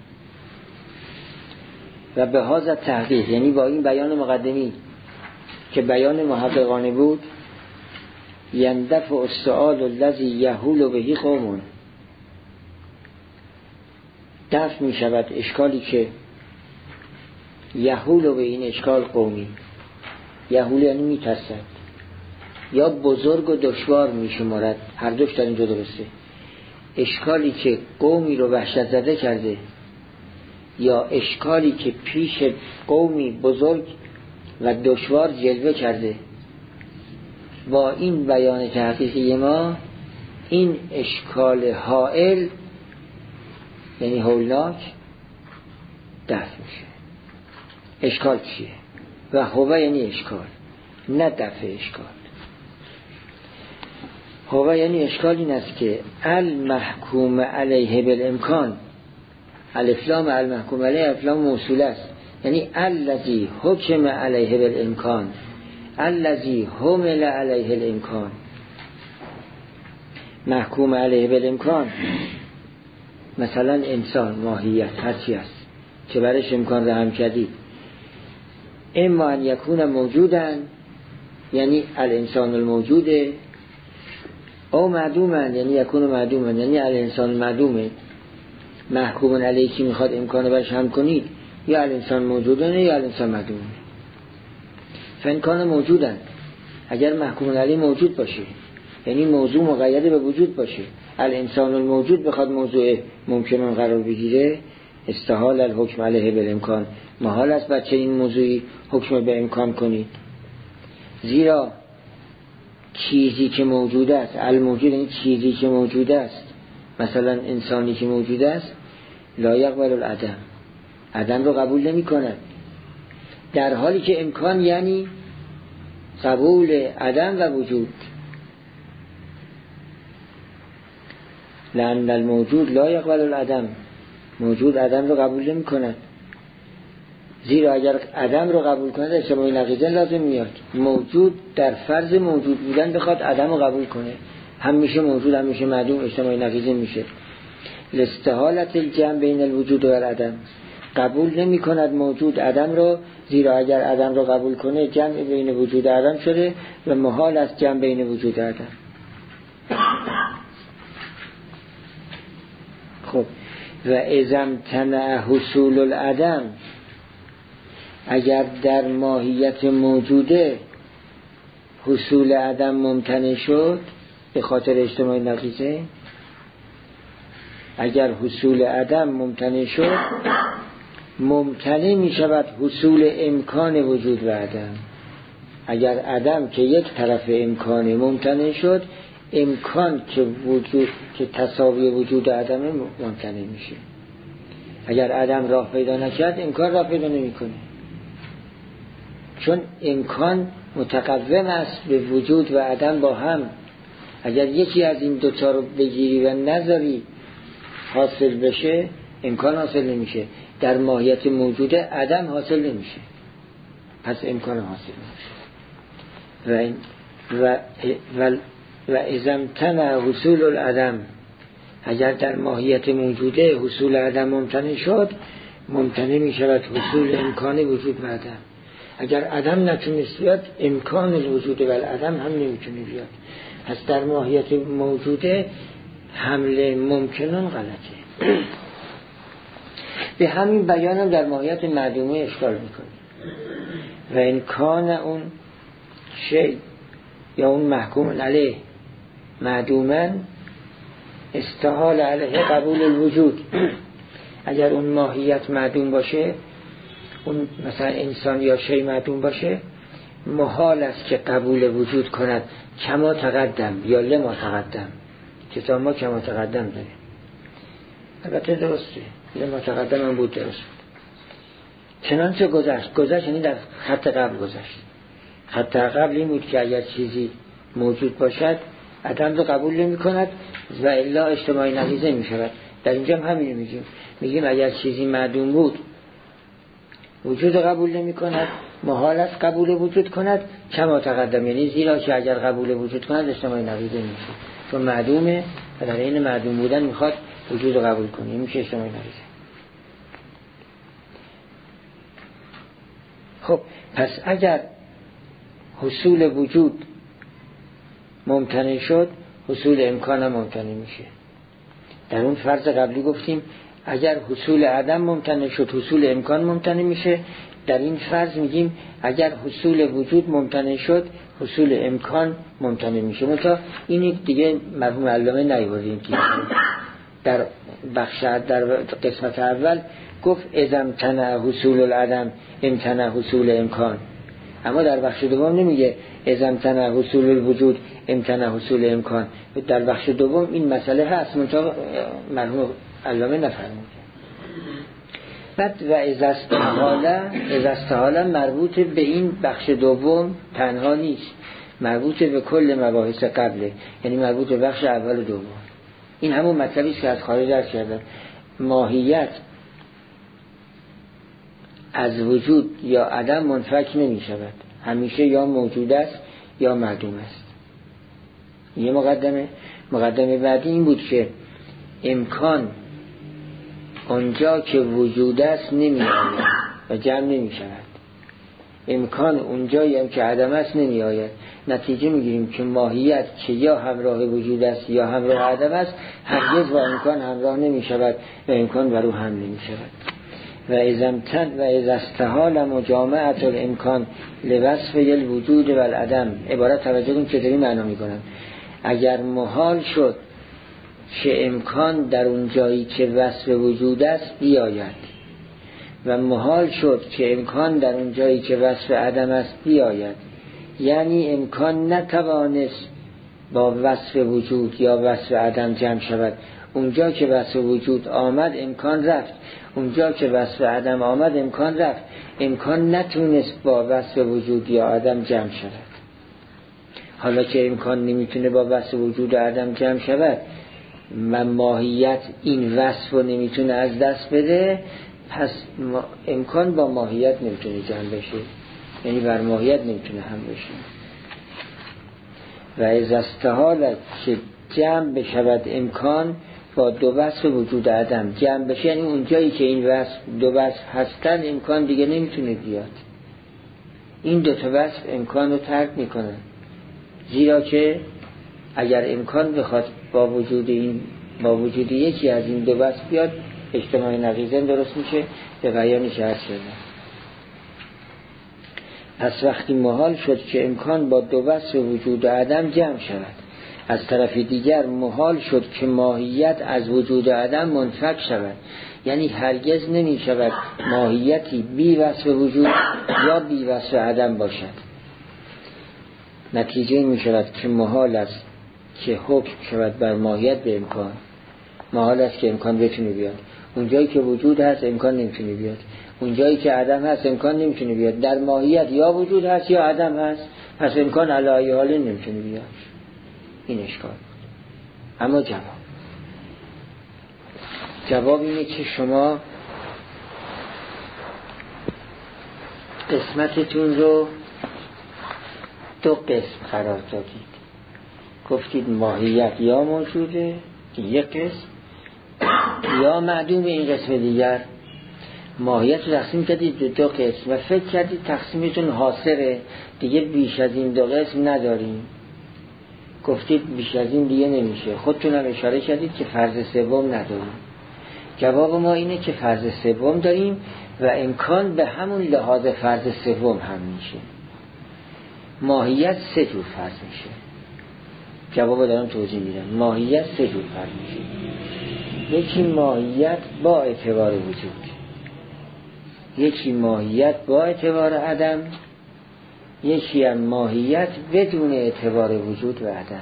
و به هذا تحقیق، یعنی با این بیان مقدمی که بیان محققانه بود، یندفع السؤال الذی یحول به قوم، دفع می شود اشکالی که یحول به این اشکال قومی، یحول یعنی میترسد، یا بزرگ و دشوار میشمارد، هر دوش در اینجا درسته. اشکالی که قومی رو وحشت زده کرده یا اشکالی که پیش قومی بزرگ و دشوار جلوه کرده، با این بیان تحقیقی ما این اشکال هائل یعنی هولناک دفع میشه. اشکال چیه؟ و هو یعنی اشکال، نه دفع اشکال. هو یعنی اشکال این است که المحکوم علیه بالامکان، الافلام المحکوم علیه افلام موصوله است، یعنی الذی حکم علیه بالامکان، الذی حمل علیه الامکان. محکوم علیه بالامکان مثلا انسان، ماهیت، هرچی است که برش امکان را هم کردید، اما ان یکون موجودن یعنی الانسان الموجوده، او معدومن یعنی یکون معدومن یعنی الانسان معدومه. محکوم علیه که میخواد امکان برش هم کنید، یا الانسان موجودن یا الانسان معدومه. فانکان موجودن، اگر محکوم علیه موجود باشه یعنی موضوع مقید به وجود باشه، الانسان الموجود بخواد موضوع ممکنن قرار بگیره، استحال الحکم علیه بالامکان، محال است بر چنین موضوعی حکم به امکان کنید. زیرا چیزی که موجود است، الموجود یعنی چیزی که موجود است، مثلا انسانی که موجود است، لا یقبل العدم، عدم رو قبول نمی کند، در حالی که امکان یعنی قبول عدم و وجود. لأن الموجود لا یقبل العدم، موجود عدم رو قبول نمی کند. زیرا اگر عدم رو قبول کنه اجتماعی نقیضه لازم میاد. موجود در فرض موجود بودن بخواد عدم رو قبول کنه، هم میشه موجود هم میشه معدوم، اجتماعی نقیضه میشه. لاستحالت الجمع بین الوجود و العدم، قبول نمی کند موجود عدم رو، زیرا اگر عدم رو قبول کنه جمع بین وجود و عدم شده و محال است جمع بین وجود و عدم. خب و اذا امتنع حصول العدم، اگر در ماهیت موجوده حصول عدم ممتنع شد به خاطر اجتماعی نقیضه، اگر حصول عدم ممتنع شد ممتنع می شود حصول امکان وجود و عدم. اگر عدم که یک طرف امکانه ممتنع شد، امکان که وجود که تساوی وجود و عدم ممتنع میشه. اگر عدم راه پیدا نکرد امکان راه پیدا نمی کنه، چون امکان متقوم است به وجود و عدم با هم. اگر یکی از این دوتا رو بگیری و نذاری حاصل بشه، امکان حاصل نمیشه. در ماهیت موجوده عدم حاصل نمیشه، پس امکان حاصل نمیشه. و اذا امتنع حصول العدم، اگر در ماهیت موجوده حصول عدم ممتنع شد، ممتنع می شود حصول امکان وجود و عدم. اگر عدم نتونست بیاد، امکان الوجود و العدم هم نمیتونه بیاد. پس در ماهیت موجوده حمله ممکنون غلطه. به همین بیانم در ماهیت معدومه اشکال میکنه. و امکان اون شی یا اون محکوم علیه معدومن استحال علیه قبول الوجود. اگر اون ماهیت معدوم باشه، اون مثلا انسان یا شی معدوم باشه، محال است که قبول وجود کند. کما تقدم یا لما تقدم، کتاب ما کما تقدم داره، البته درسته، لما تقدم هم بود، درست بود. چنانچه گذشت یعنی در خط قبل گذشت. خط قبل این بود که اگر چیزی موجود باشد عدم رو قبول نمی کند و الا اجتماعی نقیضه می شود. در اینجا هم همین میگیم اگر چیزی معدوم بود وجود قبول نمی کند، محال است قبول وجود کند. کما تقدم یعنی زیرا که اگر قبول وجود کند اجتماعی نقیضه میشه، چون معدومه و در این معدوم بودن میخواد وجود رو قبول کنه، میشه اجتماعی نقیضه. خب پس اگر حصول وجود ممتنع شد، حصول امکان هم ممتنع میشه. در اون فرض قبلی گفتیم اگر حصول عدم ممتنع شد حصول امکان ممتنع میشه. در این فرض میگیم اگر حصول وجود ممتنع شد حصول امکان ممتنع میشه. مثلا این دیگه مرحوم علامه نیاوردیم که در قسمت اول گفت اذا امتنع حصول العدم امتنع حصول امکان، اما در بخش دوم نمیگه اذا امتنع حصول الوجود امتنع حصول امکان. در بخش دوم این مسئله هست منتها مرحوم علامه نفرمود. بعد و اذا استحاله مربوط به این بخش دوم تنها نیست، مربوط به کل مباحث قبله، یعنی مربوط به بخش اول و دوم. این همون مطلبی است که از خارج درک کردن. ماهیت از وجود یا عدم منفک نمی شود، همیشه یا موجود است یا معدوم است. یه مقدمه بعدی این بود که امکان اونجا که وجود است نمی آید و جمع نمی شود، امکان اونجایی هم که عدم است نمی آید. نتیجه می گیریم که ماهیت که یا همراه وجود است یا همراه عدم است هرگز با امکان همراه نمی شود و امکان بر او هم نمی شود. و اذا استحال مجامعة الامکان لوصف الوجود و العدم، عبارت توجه کن که داری معنا می کنم. اگر محال شد که امکان در اون جایی که وصف وجود است بیاید و محال شد که امکان در اون جایی که وصف عدم است بیاید، یعنی امکان نتوانست با وصف وجود یا وصف عدم جمع شود. اونجا که وصف وجود آمد امکان رفت، اونجا که وصف عدم آمد امکان رفت. امکان نتونست با وصف وجود یا عدم جمع شود. حالا که امکان نمیتونه با وصف وجود و عدم جمع شود و ماهیت این وصف رو نمیتونه از دست بده، پس امکان با ماهیت نمیتونه جمع بشه، یعنی بر ماهیت نمیتونه هم بشه. و از استحالت که جمع بشود امکان با دو وصف وجود عدم جمع بشه، یعنی اونجایی که این وصف دو وصف هستن امکان دیگه نمیتونه بیاد. این دو تا وصف امکان رو ترک میکنن، زیرا که اگر امکان بخواد با وجود یکی از این دو وصف بیاد اجتماع نقیضین درست میشه، به بیانش عرض شده. پس وقتی محال شد که امکان با دو وصف وجود و عدم جمع شود، از طرف دیگر محال شد که ماهیت از وجود و عدم منفک شود، یعنی هرگز نمی شود ماهیتی بی وصف وجود یا بی وصف عدم باشد. نتیجه این می شود که محال است که حکم شود بر ماهیت به امکان. محال است که امکان بتونه بیاد. اونجایی که وجود هست امکان نمیتونه بیاد، اونجایی که عدم هست امکان نمیتونه بیاد. در ماهیت یا وجود هست یا عدم هست، پس امکان علی ای حال نمیتونه بیاد. این اشکال بود. اما جواب اینه که شما قسمتتون رو دو قسم قرار دادید. گفتید ماهیت یا موجوده یک قسم، یا معدوم این قسم دیگر. ماهیت رو تقسیم کردید دو قسم و فکر کردید تقسیمتون حاصره، دیگه بیش از این دو قسم نداریم. گفتید بیش از این دیگه نمیشه. خودتون هم اشاره کردید که فرض سوم نداریم. جواب ما اینه که فرض سوم داریم و امکان به همون لحاظ فرض سوم هم میشه. ماهیت سه جور فرض میشه. جواب دارم توضیح میدم. ماهیت سه جور فرض میشه. یکی ماهیت با اعتبار وجود، یکی ماهیت با اعتبار عدم، یکی هم ماهیت بدون اعتبار وجود و عدم.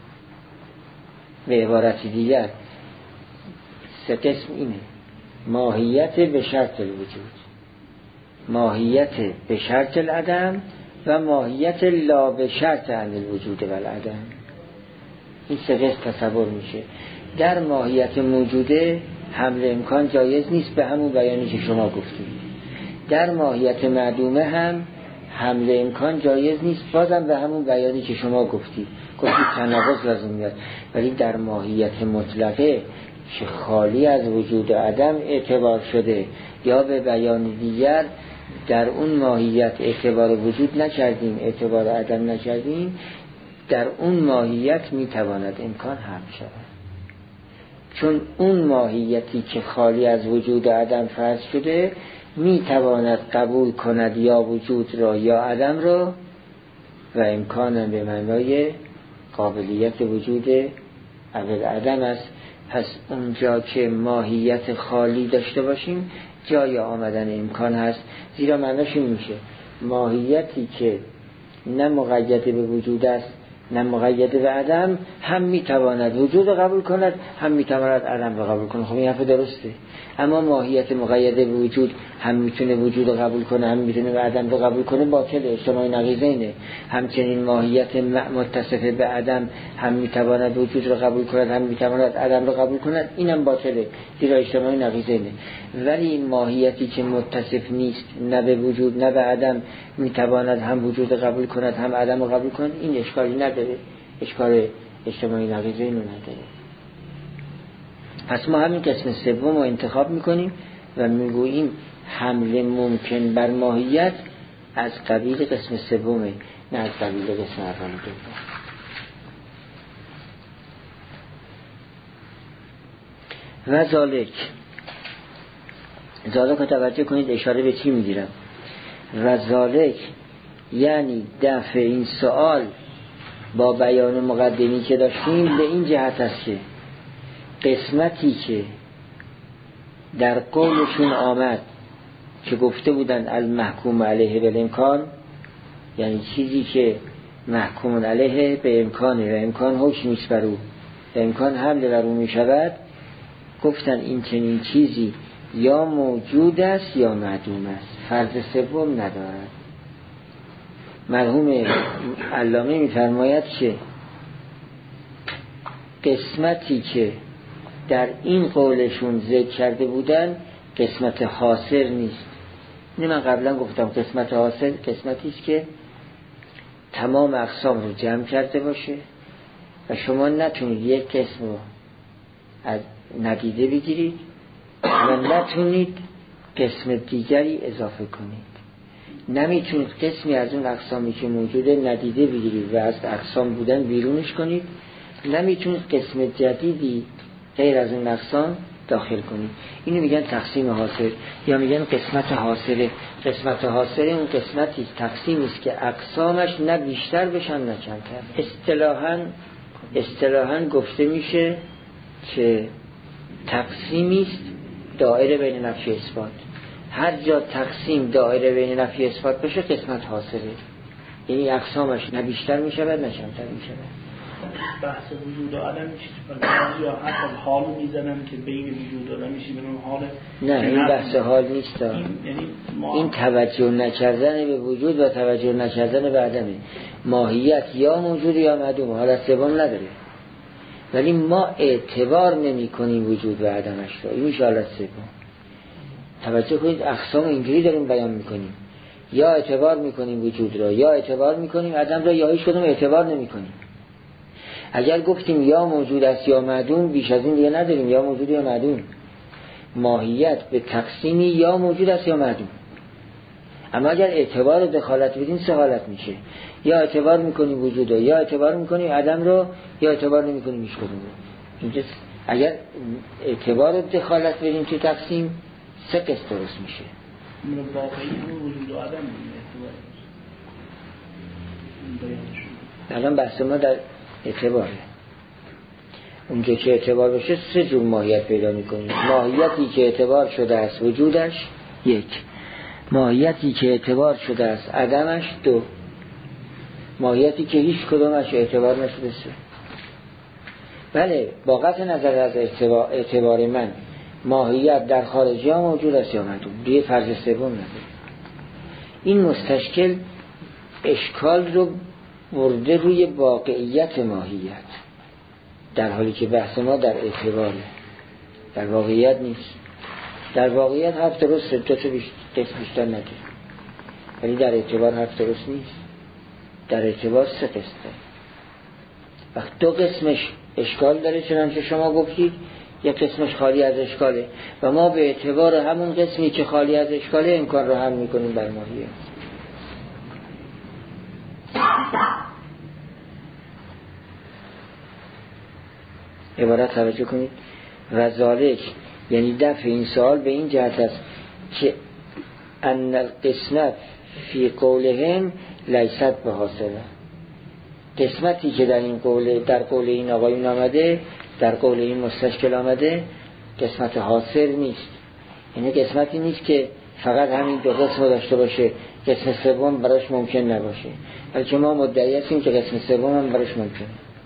به عبارت دیگر سه قسم اینه: ماهیت به شرط الوجود، ماهیت به شرط العدم و ماهیت لا به شرط عن الوجود و العدم. این سه قسم تصور میشه. در ماهیت موجوده حمل امکان جایز نیست، به همون بیانی که شما گفتید. در ماهیت معدومه هم حمل امکان جایز نیست، بازم به همون بیانی که شما گفتید تناقض لازم میاد. ولی در ماهیت مطلقه که خالی از وجود و عدم اعتبار شده، یا به بیان دیگر در اون ماهیت اعتبار وجود نکردیم، اعتبار عدم نکردیم، در اون ماهیت میتواند امکان حمل شود. چون اون ماهیتی که خالی از وجود عدم فرض شده میتواند قبول کند یا وجود را یا عدم را، و امکان به معنای قابلیت وجود اول عدم است. پس اونجا که ماهیت خالی داشته باشیم جای آمدن امکان هست، زیرا معناش این میشه ماهیتی که نه مقید به وجود است نه مقید به عدم هم میتواند وجود رو قبول کند هم میتواند عدم رو قبول کند. خب این حرف درسته. اما ماهیت مقید به وجود هم میتونه وجود رو قبول کنه هم میتونه عدم رو قبول کنه، باطله، اجتماع نقیضینه. همچنین ماهیت متصفه به عدم هم میتواند وجود رو قبول کند هم میتواند عدم رو قبول کند، اینم باطله، زیرا اجتماع نقیضینه. ولی این ماهیتی که متصف نیست نه به وجود نه به عدم میتواند هم وجود قبول کند هم عدم رو قبول کند، این اشکالی نداره، اشکال اجتماعی نقیضین رو نداره. پس ما همین قسم سوم رو انتخاب میکنیم و میگوییم حمله ممکن بر ماهیت از قبیل قسم سومه، نه از قبیل قسم اول دوم. و ذالک رو توجه کنید اشاره به چی میگیرم. و ذالک یعنی دفع این سوال با بیان مقدمی که داشتیم به این جهت است که قسمتی که در قولشون آمد که گفته بودن المحکوم علیه بالامکان، یعنی چیزی که محکوم علیه به امکانه و امکان حکم نیست بر او و امکان حمل بر او می شود، گفتن این چنین چیزی یا موجود است یا معدوم است، فرض سوم ندارد. مرحوم علامه می‌فرماید که قسمتی که در این قولشون ذکر کرده بودن قسمت حاصل نیست. این من قبلا گفتم قسمت حاصل قسمتی است که تمام اقسام رو جمع کرده باشه و شما نتونید یک قسم رو از ندیده بگیرید و نتونید قسم دیگری اضافه کنید. نمیتونید قسمی از اون اقسامی که موجوده ندیده بگیرید و از اقسام بودن بیرونش کنید، نمیتونید قسم جدیدی غیر از اون اقسام داخل کنید. اینو میگن تقسیم حاصل یا میگن قسمت حاصله. قسمت حاصل اون قسمتی تقسیمی است که اقسامش نه بیشتر بشن نه کمتر. اصطلاحاً گفته میشه که تقسیمی است دایره بین نفی اثبات. هر جا تقسیم دایره بین نفی اثبات بشه قسمت حاصله، یعنی اقسامش نه بیشتر میشود نه کمتر میشود. بحث وجود آدم میشه یا حتی حال میزنن که بین وجود آدم میشه بین حال. نه این بحث حال نیست، این توجه نکردن به وجود و توجه نکردن به عدمه. ماهیت یا موجود یا معدوم، حالت سوم نداره، ولی ما اعتبار نمی کنیم وجود و عدمش رو. این میشه حالت سوم. توجه کنید اقسام اینجوری داریم بیان میکنیم، یا اعتبار میکنیم وجود را یا اعتبار میکنیم عدم را، یا هیچ کدوم اعتبار نمیکنیم. اگر گفتیم یا موجود است یا معدوم بیش از این دیگه نداریم، یا موجود یا معدوم. ماهیت به تقسیمی یا موجود است یا معدوم. اما اگر اعتبار دخالت بدیم سه حالت میشه، یا اعتبار میکنیم وجود رو یا اعتبار میکنیم عدم رو یا اعتبار نمیکنیم هیچ کدوم رو. اینجا اگر اعتبار دخالت بدیم تو تقسیم سه قسم درست میشه. وجود و عدم الان بحث ما در اعتباره. اونجا که اعتبار بشه سه جور ماهیت پیدا میکنیم. ماهیتی که اعتبار شده است وجودش یک، ماهیتی که اعتبار شده است عدمش دو، ماهیتی که هیچ کدومش اعتبار نشده سه. بله با قطع نظر از اعتبار من ماهیت در خارج یا موجود است یا معدوم، دیگه فرض سوم نداره. این مستشکل اشکال رو برده روی واقعیت ماهیت، در حالی که بحث ما در اعتباره، در واقعیت نیست. در واقعیت حرف درسته، دو تا قسم بیشتر نداره، ولی در اعتبار حرف درست نیست. در اعتبار سه قسمه. وقت دو قسمش اشکال داره چنانچه شما گفتید، یک قسمش خالی از اشکاله و ما به اعتبار همون قسمی که خالی از اشکاله امکان رو حمل میکنیم بر ماهیت. عبارت توجه کنید. و ذالک یعنی دفع این سوال به این جهت است که ان القسمت فی قولهم لیست به حاصله. قسمتی که در قول این آقایون آمده، در قول این مستشکل آمده، قسمت حاصل نیست. یعنی قسمتی نیست که فقط همین دو قسم داشته باشه، قسم سوم براش ممکن نباشه، بلکه ما مدعی هستیم که قسم سوم هم براش ممکنه.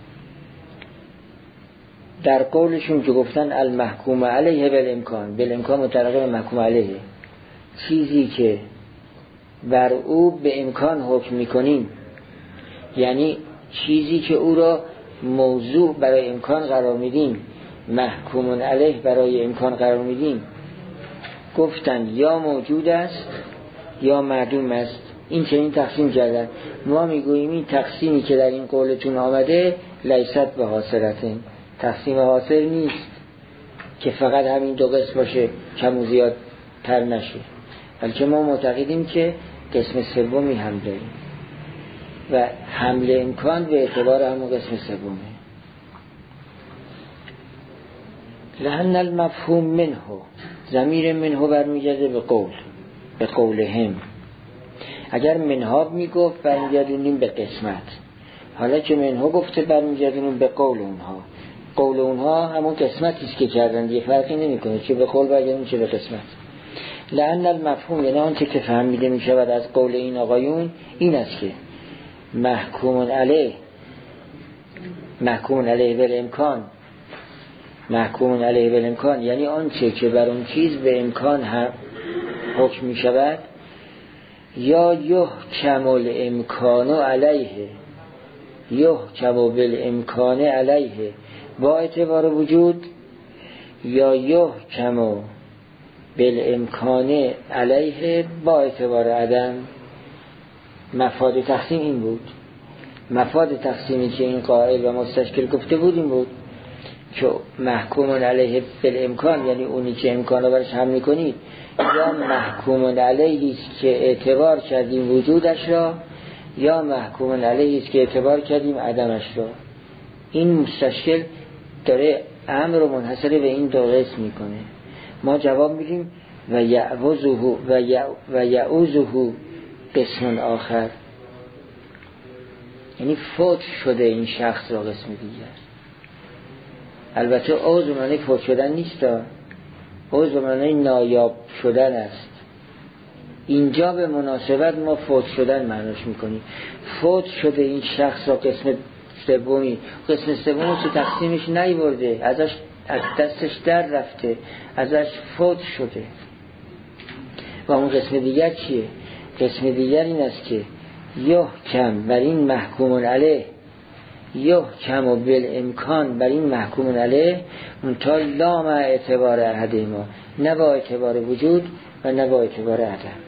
در قولشون که گفتن المحکوم علیه بالامکان متعلق به محکوم علیه، چیزی که بر او به امکان حکم میکنیم، یعنی چیزی که او را موضوع برای امکان قرار میدیم، محکوم علیه برای امکان قرار میدیم، گفتن یا موجود است یا معدوم است. این چنین تقسیم کردن. ما میگوییم این تقسیمی که در این قولتون آمده لیست به حاصلتین، تقسیم حاصل نیست که فقط همین دو قسم باشه، کم و زیاد تر نشه، بلکه ما معتقدیم که قسم سومی هم داریم و حمل امکان به اعتبار همون قسم سومه. لأن المفهوم منه، ضمیر منه برمیگرده به قولهم. اگر منها میگفت برمیگردونیم به قسمت، حالا که منه گفته برمیگردونیم به قول اونها. قول اونها همون قسمتی است که کردن، یه فرقی نمیکنه چه به قول برگردونیم چه به قسمت. لأن المفهوم یعنی آنچه که فهمیده می شود از قول این آقایون این است که محکوم علیه بالامکان، محکوم علیه بالامکان یعنی آنچه که بر اون چیز به امکان حکم می شود، یا یحکم الامکان علیه، یحکم بالامکان علیه با اعتبار وجود، یا یحکم بالامکان علیه با اعتبار عدم. مفاد تقسیم این بود. مفاد تقسیمی که این قائل و مستشکل گفته بود این بود که محکوم علیه بالامکان یعنی اونی که امکان رو برش هم میکنید، یا محکوم علیه است که اعتبار کردیم وجودش را، یا محکوم علیه است که اعتبار کردیم عدمش را. این مستشکل داره امر رو منحصر به این دو قسم میکنه. ما جواب میدیم و یعوزه قسم آخر، یعنی فوت شده این شخص را قسم دیگر. البته عوض معنی فوت شدن نیست، عوض معنی نایاب شدن است. اینجا به مناسبت ما فوت شدن معنیش میکنیم. فوت شده این شخص را قسم سومی، قسم سومی که تقسیمش نیورده، ازش از دستش در رفته، ازش فوت شده. و اون قسم دیگر چیه؟ قسم دیگر این است که یحکم بر این محکوم علیه، یحکم و بالامکان بر این محکوم علیه، منتها لا مع اعتبار احد ما، نه با اعتبار وجود و نه با اعتبار عدم.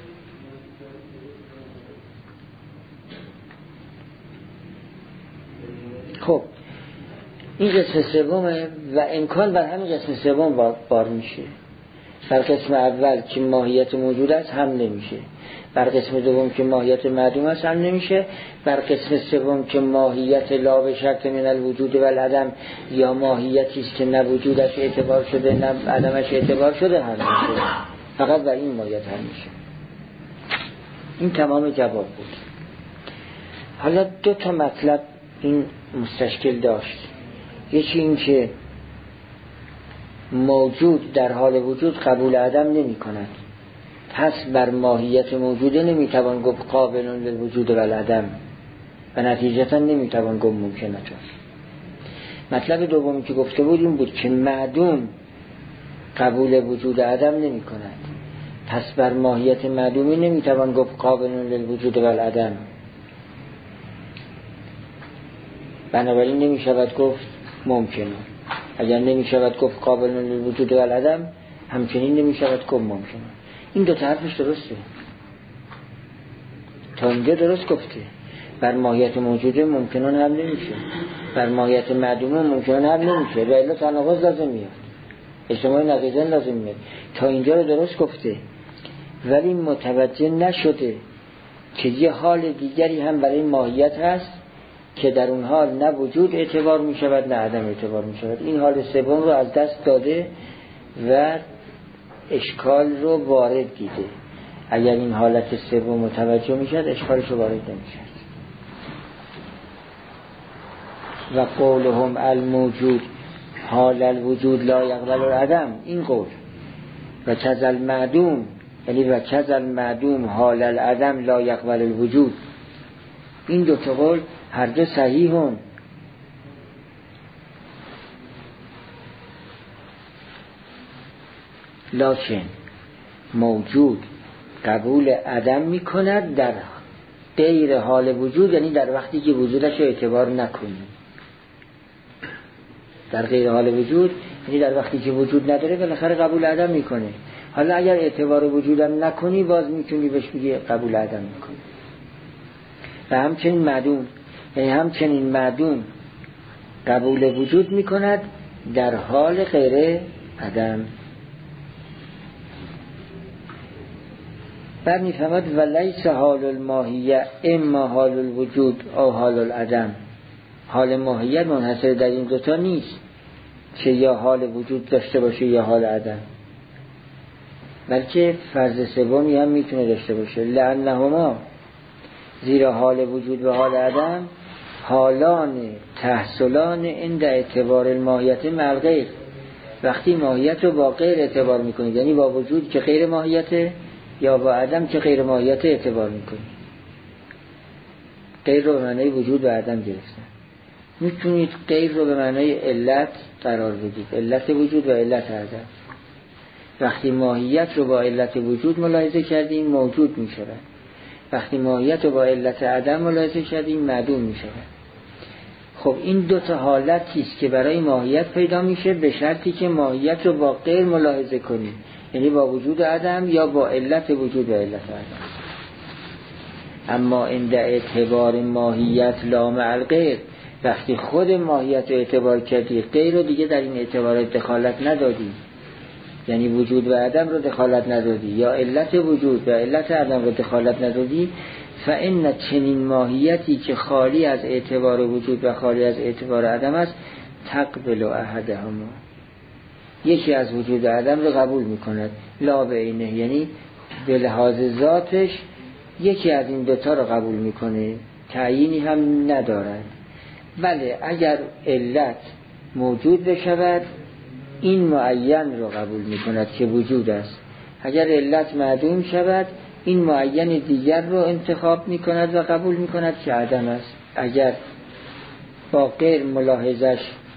خب این قسم سومه و امکان بر همین قسم سوم بار میشه. بر قسم اول که ماهیت موجود است هم نمیشه، بر قسم دوم که ماهیت معدوم است هم نمیشه، بر قسم سوم که ماهیت لا به شرط من الوجود و العدم یا ماهیتی است که نه وجودش اعتبار شده نه عدمش اعتبار شده هم نمیشه، فقط بر این ماهیت هم میشه. این تمام جواب بود. حالا دو تا مطلب این مستشکل داشت. یکی این که موجود در حال وجود قبول عدم نمی کند، پس بر ماهیت موجوده نمی توان گفت قابل للوجود و العدم و نتیجتا نمی توان گفت ممکنه. مطلب دومی که گفته بود این بود که معدوم قبول وجود عدم نمی کند، پس بر ماهیت معدومی نمی توان گفت قابل للوجود و العدم، بنابراین نمی شود گفت ممکنه. اگر نمی شود گفت قابل للوجود و العدم، همچنین نمی شود گفت ممکنه. این دو طرفش درسته، تا اینجا درست گفته. بر ماهیت موجوده ممکنون هم نمیشه، بر ماهیت معدومه ممکنون هم نمیشه، و الا تناقض لازم میاد، اجتماع نقیضین لازم میاد. تا اینجا رو درست گفته، ولی متوجه نشده که یه حال دیگری هم برای ماهیت هست که در اون حال نه وجود اعتبار می شود نه عدم اعتبار می شود. این حال سوم رو از دست داده و اشکال رو وارد دیده. اگر این حالت سوم متوجه می شد اشکالش رو وارد نمی شد. و قولهم الموجود حال الوجود لا یقبل العدم، این قول. و کذا المعدوم، یعنی و کذا المعدوم حال العدم لا یقبل الوجود، این دو تا قول هر دو صحیحون. لکن موجود قبول عدم می کند در غیر حال وجود، یعنی در وقتی که وجودش رو اعتبار نکنی. در غیر حال وجود یعنی در وقتی که وجود نداره بالاخره قبول عدم میکنه. حالا اگر اعتبار وجودم نکنی باز میتونی بهش بگی قبول عدم میکنه. و همچنین معدوم، یعنی همچنین معدوم قبول وجود میکند در حال غیر عدم. بعد میفهمد و لیس حال الماهیه اما حال الوجود او حال العدم. حال ماهیت منحصر در این دوتا نیست که یا حال وجود داشته باشه یا حال عدم، بلکه فرض سومی هم میتونه داشته باشه. لأنهما، زیرا حال وجود و حال عدم حالان تحصلان عند اعتبار الماهیت مع الغیر. وقتی ماهیت رو با غیر اعتبار میکنید، یعنی با وجود که غیر ماهیته یا با عدم که غیر ماهیت اعتبار میکنید. غیر رو به معنی وجود و عدم گرفتن. میتونید غیر رو به معنی علت قرار بدید، علت وجود و علت عدم. وقتی ماهیت رو با علت وجود ملاحظه کردیم موجود میشود، وقتی ماهیت رو با علت عدم ملاحظه کردیم معدوم میشود. خب این دو تا حالتی است که برای ماهیت پیدا میشه به شرطی که ماهیت رو با غیر ملاحظه کنیم، یعنی با وجود و عدم یا با علت وجود و علت عدم. اما عند اعتبار ماهیت لا مع الغیر، وقتی خود ماهیت رو اعتبار کردی غیر رو دیگه در این اعتبار دخالت ندادی، یعنی وجود و عدم رو دخالت ندادی یا علت وجود و علت عدم رو دخالت ندادی، فإن چنین ماهیتی که خالی از اعتبار وجود و خالی از اعتبار عدم است تقبل احدهما، یکی از وجود و عدم رو قبول میکند لا بعینه، یعنی به لحاظ ذاتش یکی از این دوتا رو قبول میکنه، تعیینی هم ندارد. بله اگر علت موجود بشود این معین رو قبول میکند که وجود است، اگر علت معدوم شود این معین دیگر رو انتخاب میکند و قبول میکند که عدم است. اگر با غیر ملاحظش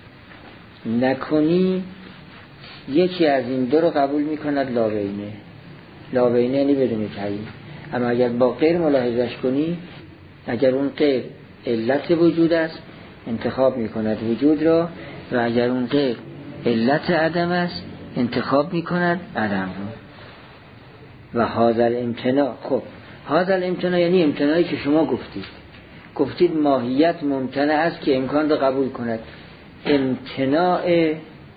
نکنی یکی از این دو رو قبول میکند لاوینه. لاوینه یعنی بدون تعیین. اما اگر با غیر ملاحظش کنی، اگر اون غیر علت وجود است انتخاب میکند وجود را، و اگر اون غیر علت عدم است انتخاب میکند عدم را. و هذا الامتناع، خب هذا الامتناع یعنی امتناعی که شما گفتید ماهیت ممتنع است که امکان را قبول کند. امتناع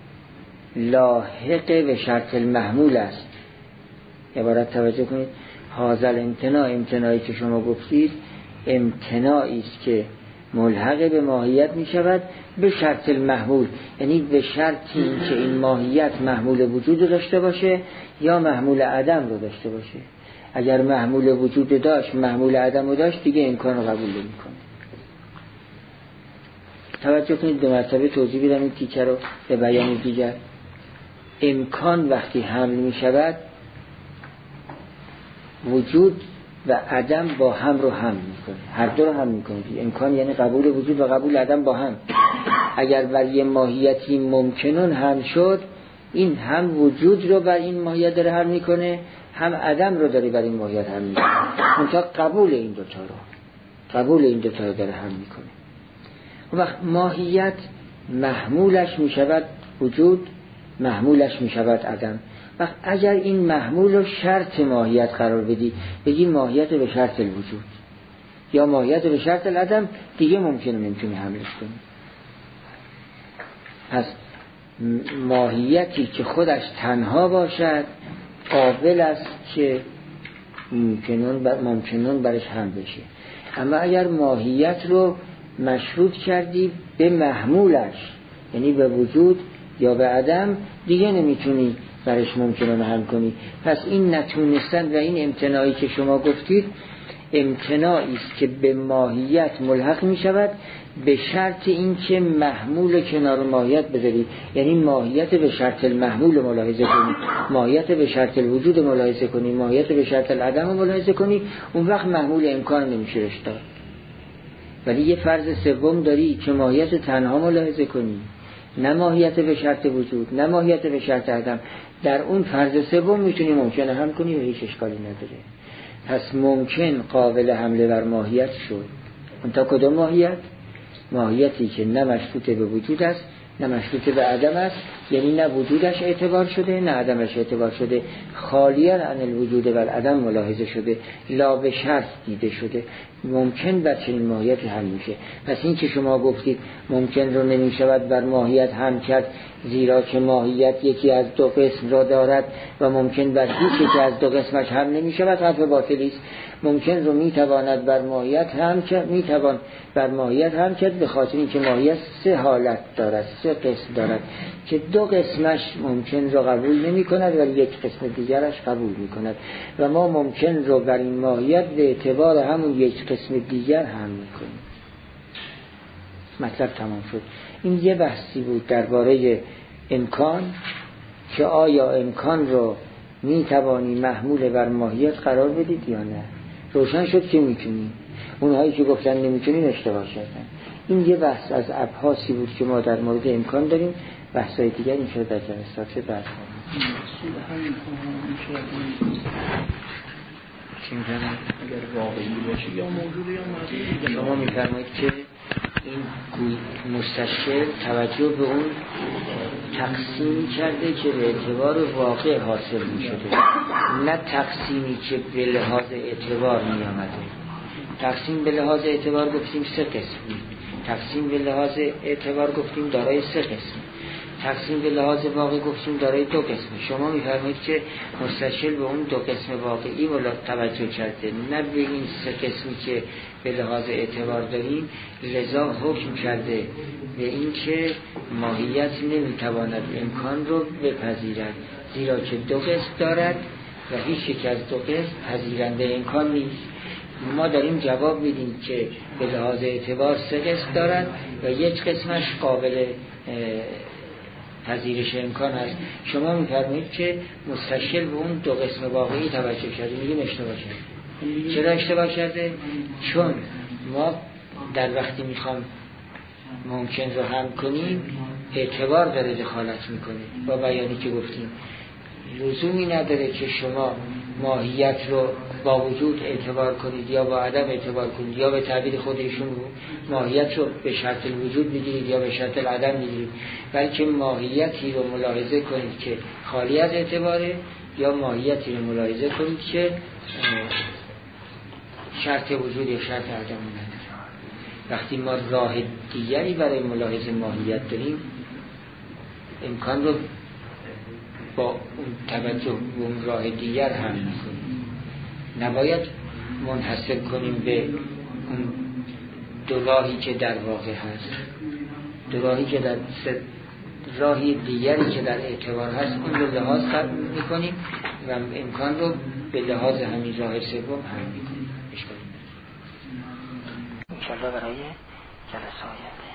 لاحق به شرط المحمول است. عبارت توجه کنید، هذا الامتناع، امتناعی که شما گفتید امتناعی است که ملحق به ماهیت می شود به شرط المحمول، یعنی به شرطی که این ماهیت محمول وجود داشته باشه یا محمول عدم رو داشته باشه. اگر محمول وجود داشت محمول عدم رو داشت دیگه امکان رو قبول نمی کنه. توجه کنید دو مرتبه توضیح بدم این تیکه رو به بیان دیگر. امکان وقتی حمل می شود وجود و عدم با هم رو حمل میکنه، هر دو رو حمل میکنه. امکان یعنی قبول وجود و قبول عدم با هم. اگر بر یه ماهیتی ممکنون حمل شد، این هم وجود رو بر این ماهیت داره حمل میکنه هم عدم رو داره بر این ماهیت حمل میکنه. منتها قبول این دوتا رو داره حمل میکنه. وقت ماهیت محمولش میشود وجود، محمولش میشود عدم. وقت اگر این محمول رو شرط ماهیت قرار بدی، بگی ماهیت به شرط الوجود یا ماهیت به شرط العدم، دیگه نمیتونی حملش کنی. پس ماهیتی که خودش تنها باشد قابل است که ممکنون برش حمل بشه. اما اگر ماهیت رو مشروط کردی به محمولش، یعنی به وجود یا به عدم، دیگه نمیتونی برش ممکنه محل کنی. پس این نتونستن و این امتناعی که شما گفتید امتناعی است که به ماهیت ملحق می شود به شرط این که محمول کنار ماهیت بذاری، یعنی ماهیت به شرط المحمول ملاحظه کنی، ماهیت به شرط الوجود ملاحظه کنی، ماهیت به شرط العدم ملاحظه کنی، اون وقت محمول امکان نمیشه رشت داد. ولی یه فرض سوم داری که ماهیت تنها ملاحظه کنی، نه ماهیت به شرط وجود، نه ماهیت به شرط عدم. در اون فرض سوم میتونی ممکنه هم کنی و هیچ اشکالی نداره. پس ممکن قابل حمله بر ماهیت شد. اون تا کدوم ماهیت؟ ماهیتی که نه مشروط به وجود است نه مشروط به عدم است، یعنی نه وجودش اعتبار شده نه عدمش اعتبار شده، خالیاً عن الوجود و العدم ملاحظه شده، لا به شرط دیده شده. ممکن بر چنین ماهیتی هم میشه. پس این که شما گفتید ممکن رو نمیشود بر ماهیت هم کرد، زیرا که ماهیت یکی از دو قسم را دارد و ممکن بر هیچ یکی از دو قسمش هم نمیشود، حرف باطلی است. ممکن رو میتواند بر ماهیت هم کرد، میتوان بر ماهیت هم کرد، به خاطر اینکه ماهیت سه حالت دارد، سه قسم دارد که دو قسمش ممکن رو قبول نمی کند ولی یک قسم دیگرش قبول می کند و ما ممکن رو بر این ماهیت به اعتبار همون یک قسم دیگر هم می کنیم. مطلب تمام شد. این یه بحثی بود درباره امکان که آیا امکان رو می توانی محمول بر ماهیت قرار بدید یا نه. روشن شد که میتونی. اونهایی که گفتن نمیتونین اشتباه کردن. این یه بحث از ابحاثی بود که ما در مورد امکان داریم. بحثای دیگر این شد در جلسات بعد. اگر واقعی باشه یا موجوده یا مجازی. شما میفرمایید که این مستشکل توجه به اون تقسیمی کرده که به اعتبار واقع حاصل می شده، نه تقسیمی که به لحاظ اعتبار می آمده. تقسیم به لحاظ اعتبار گفتیم سه قسم، تقسیم به لحاظ اعتبار گفتیم دارای سه قسم، تقسیم به لحاظ واقع گفتیم دارای دو قسم. شما می‌فرمایید که مستشکل به اون دو قسم واقعی ولی توجه کرده، نه به این سه قسمی که به لحاظ اعتبار داریم، لذا حکم کرده به این که ماهیت نمیتواند امکان رو بپذیرد، زیرا که دو قسم دارد و هیچ یک از دو قسم پذیرنده امکان نیست. ما داریم جواب میدیم که به لحاظ اعتبار سه قسم دارد و یک قسمش قابل پذیرش امکان است. شما می‌فرمایید که مستشکل به اون دو قسم واقعی توجه کرده، میگیم اشتباه کرده. چرا اشتباه کرده؟ چون ما در وقتی میخوام ممکن رو هم کنیم اعتبار داره دخالت میکنه. با بیانی که گفتیم لزومی نداره که شما ماهیت رو با وجود اعتبار کنید یا با عدم اعتبار کنید، یا به تعبیر خودشون ماهیت رو به شرط الوجود بگیرید یا به شرط العدم بگیرید، بلکه ماهیتی رو ملاحظه کنید که خالی از اعتباره یا ماهیتی رو ملاحظه کنید که شرط وجود یا شرط عدم نداره. وقتی ما راه دیگری برای ملاحظه ماهیت داریم، امکان رو با اون توجه به اون راه دیگر هم میکنیم. نباید منحصر کنیم به اون دو راهی که در واقع هست، دو راهی که در راهی دیگری که در اعتبار هست اون رو لحاظ میکنیم و امکان رو به لحاظ همین راه سوم هم میکنیم. انشاءالله برای جلسه آینده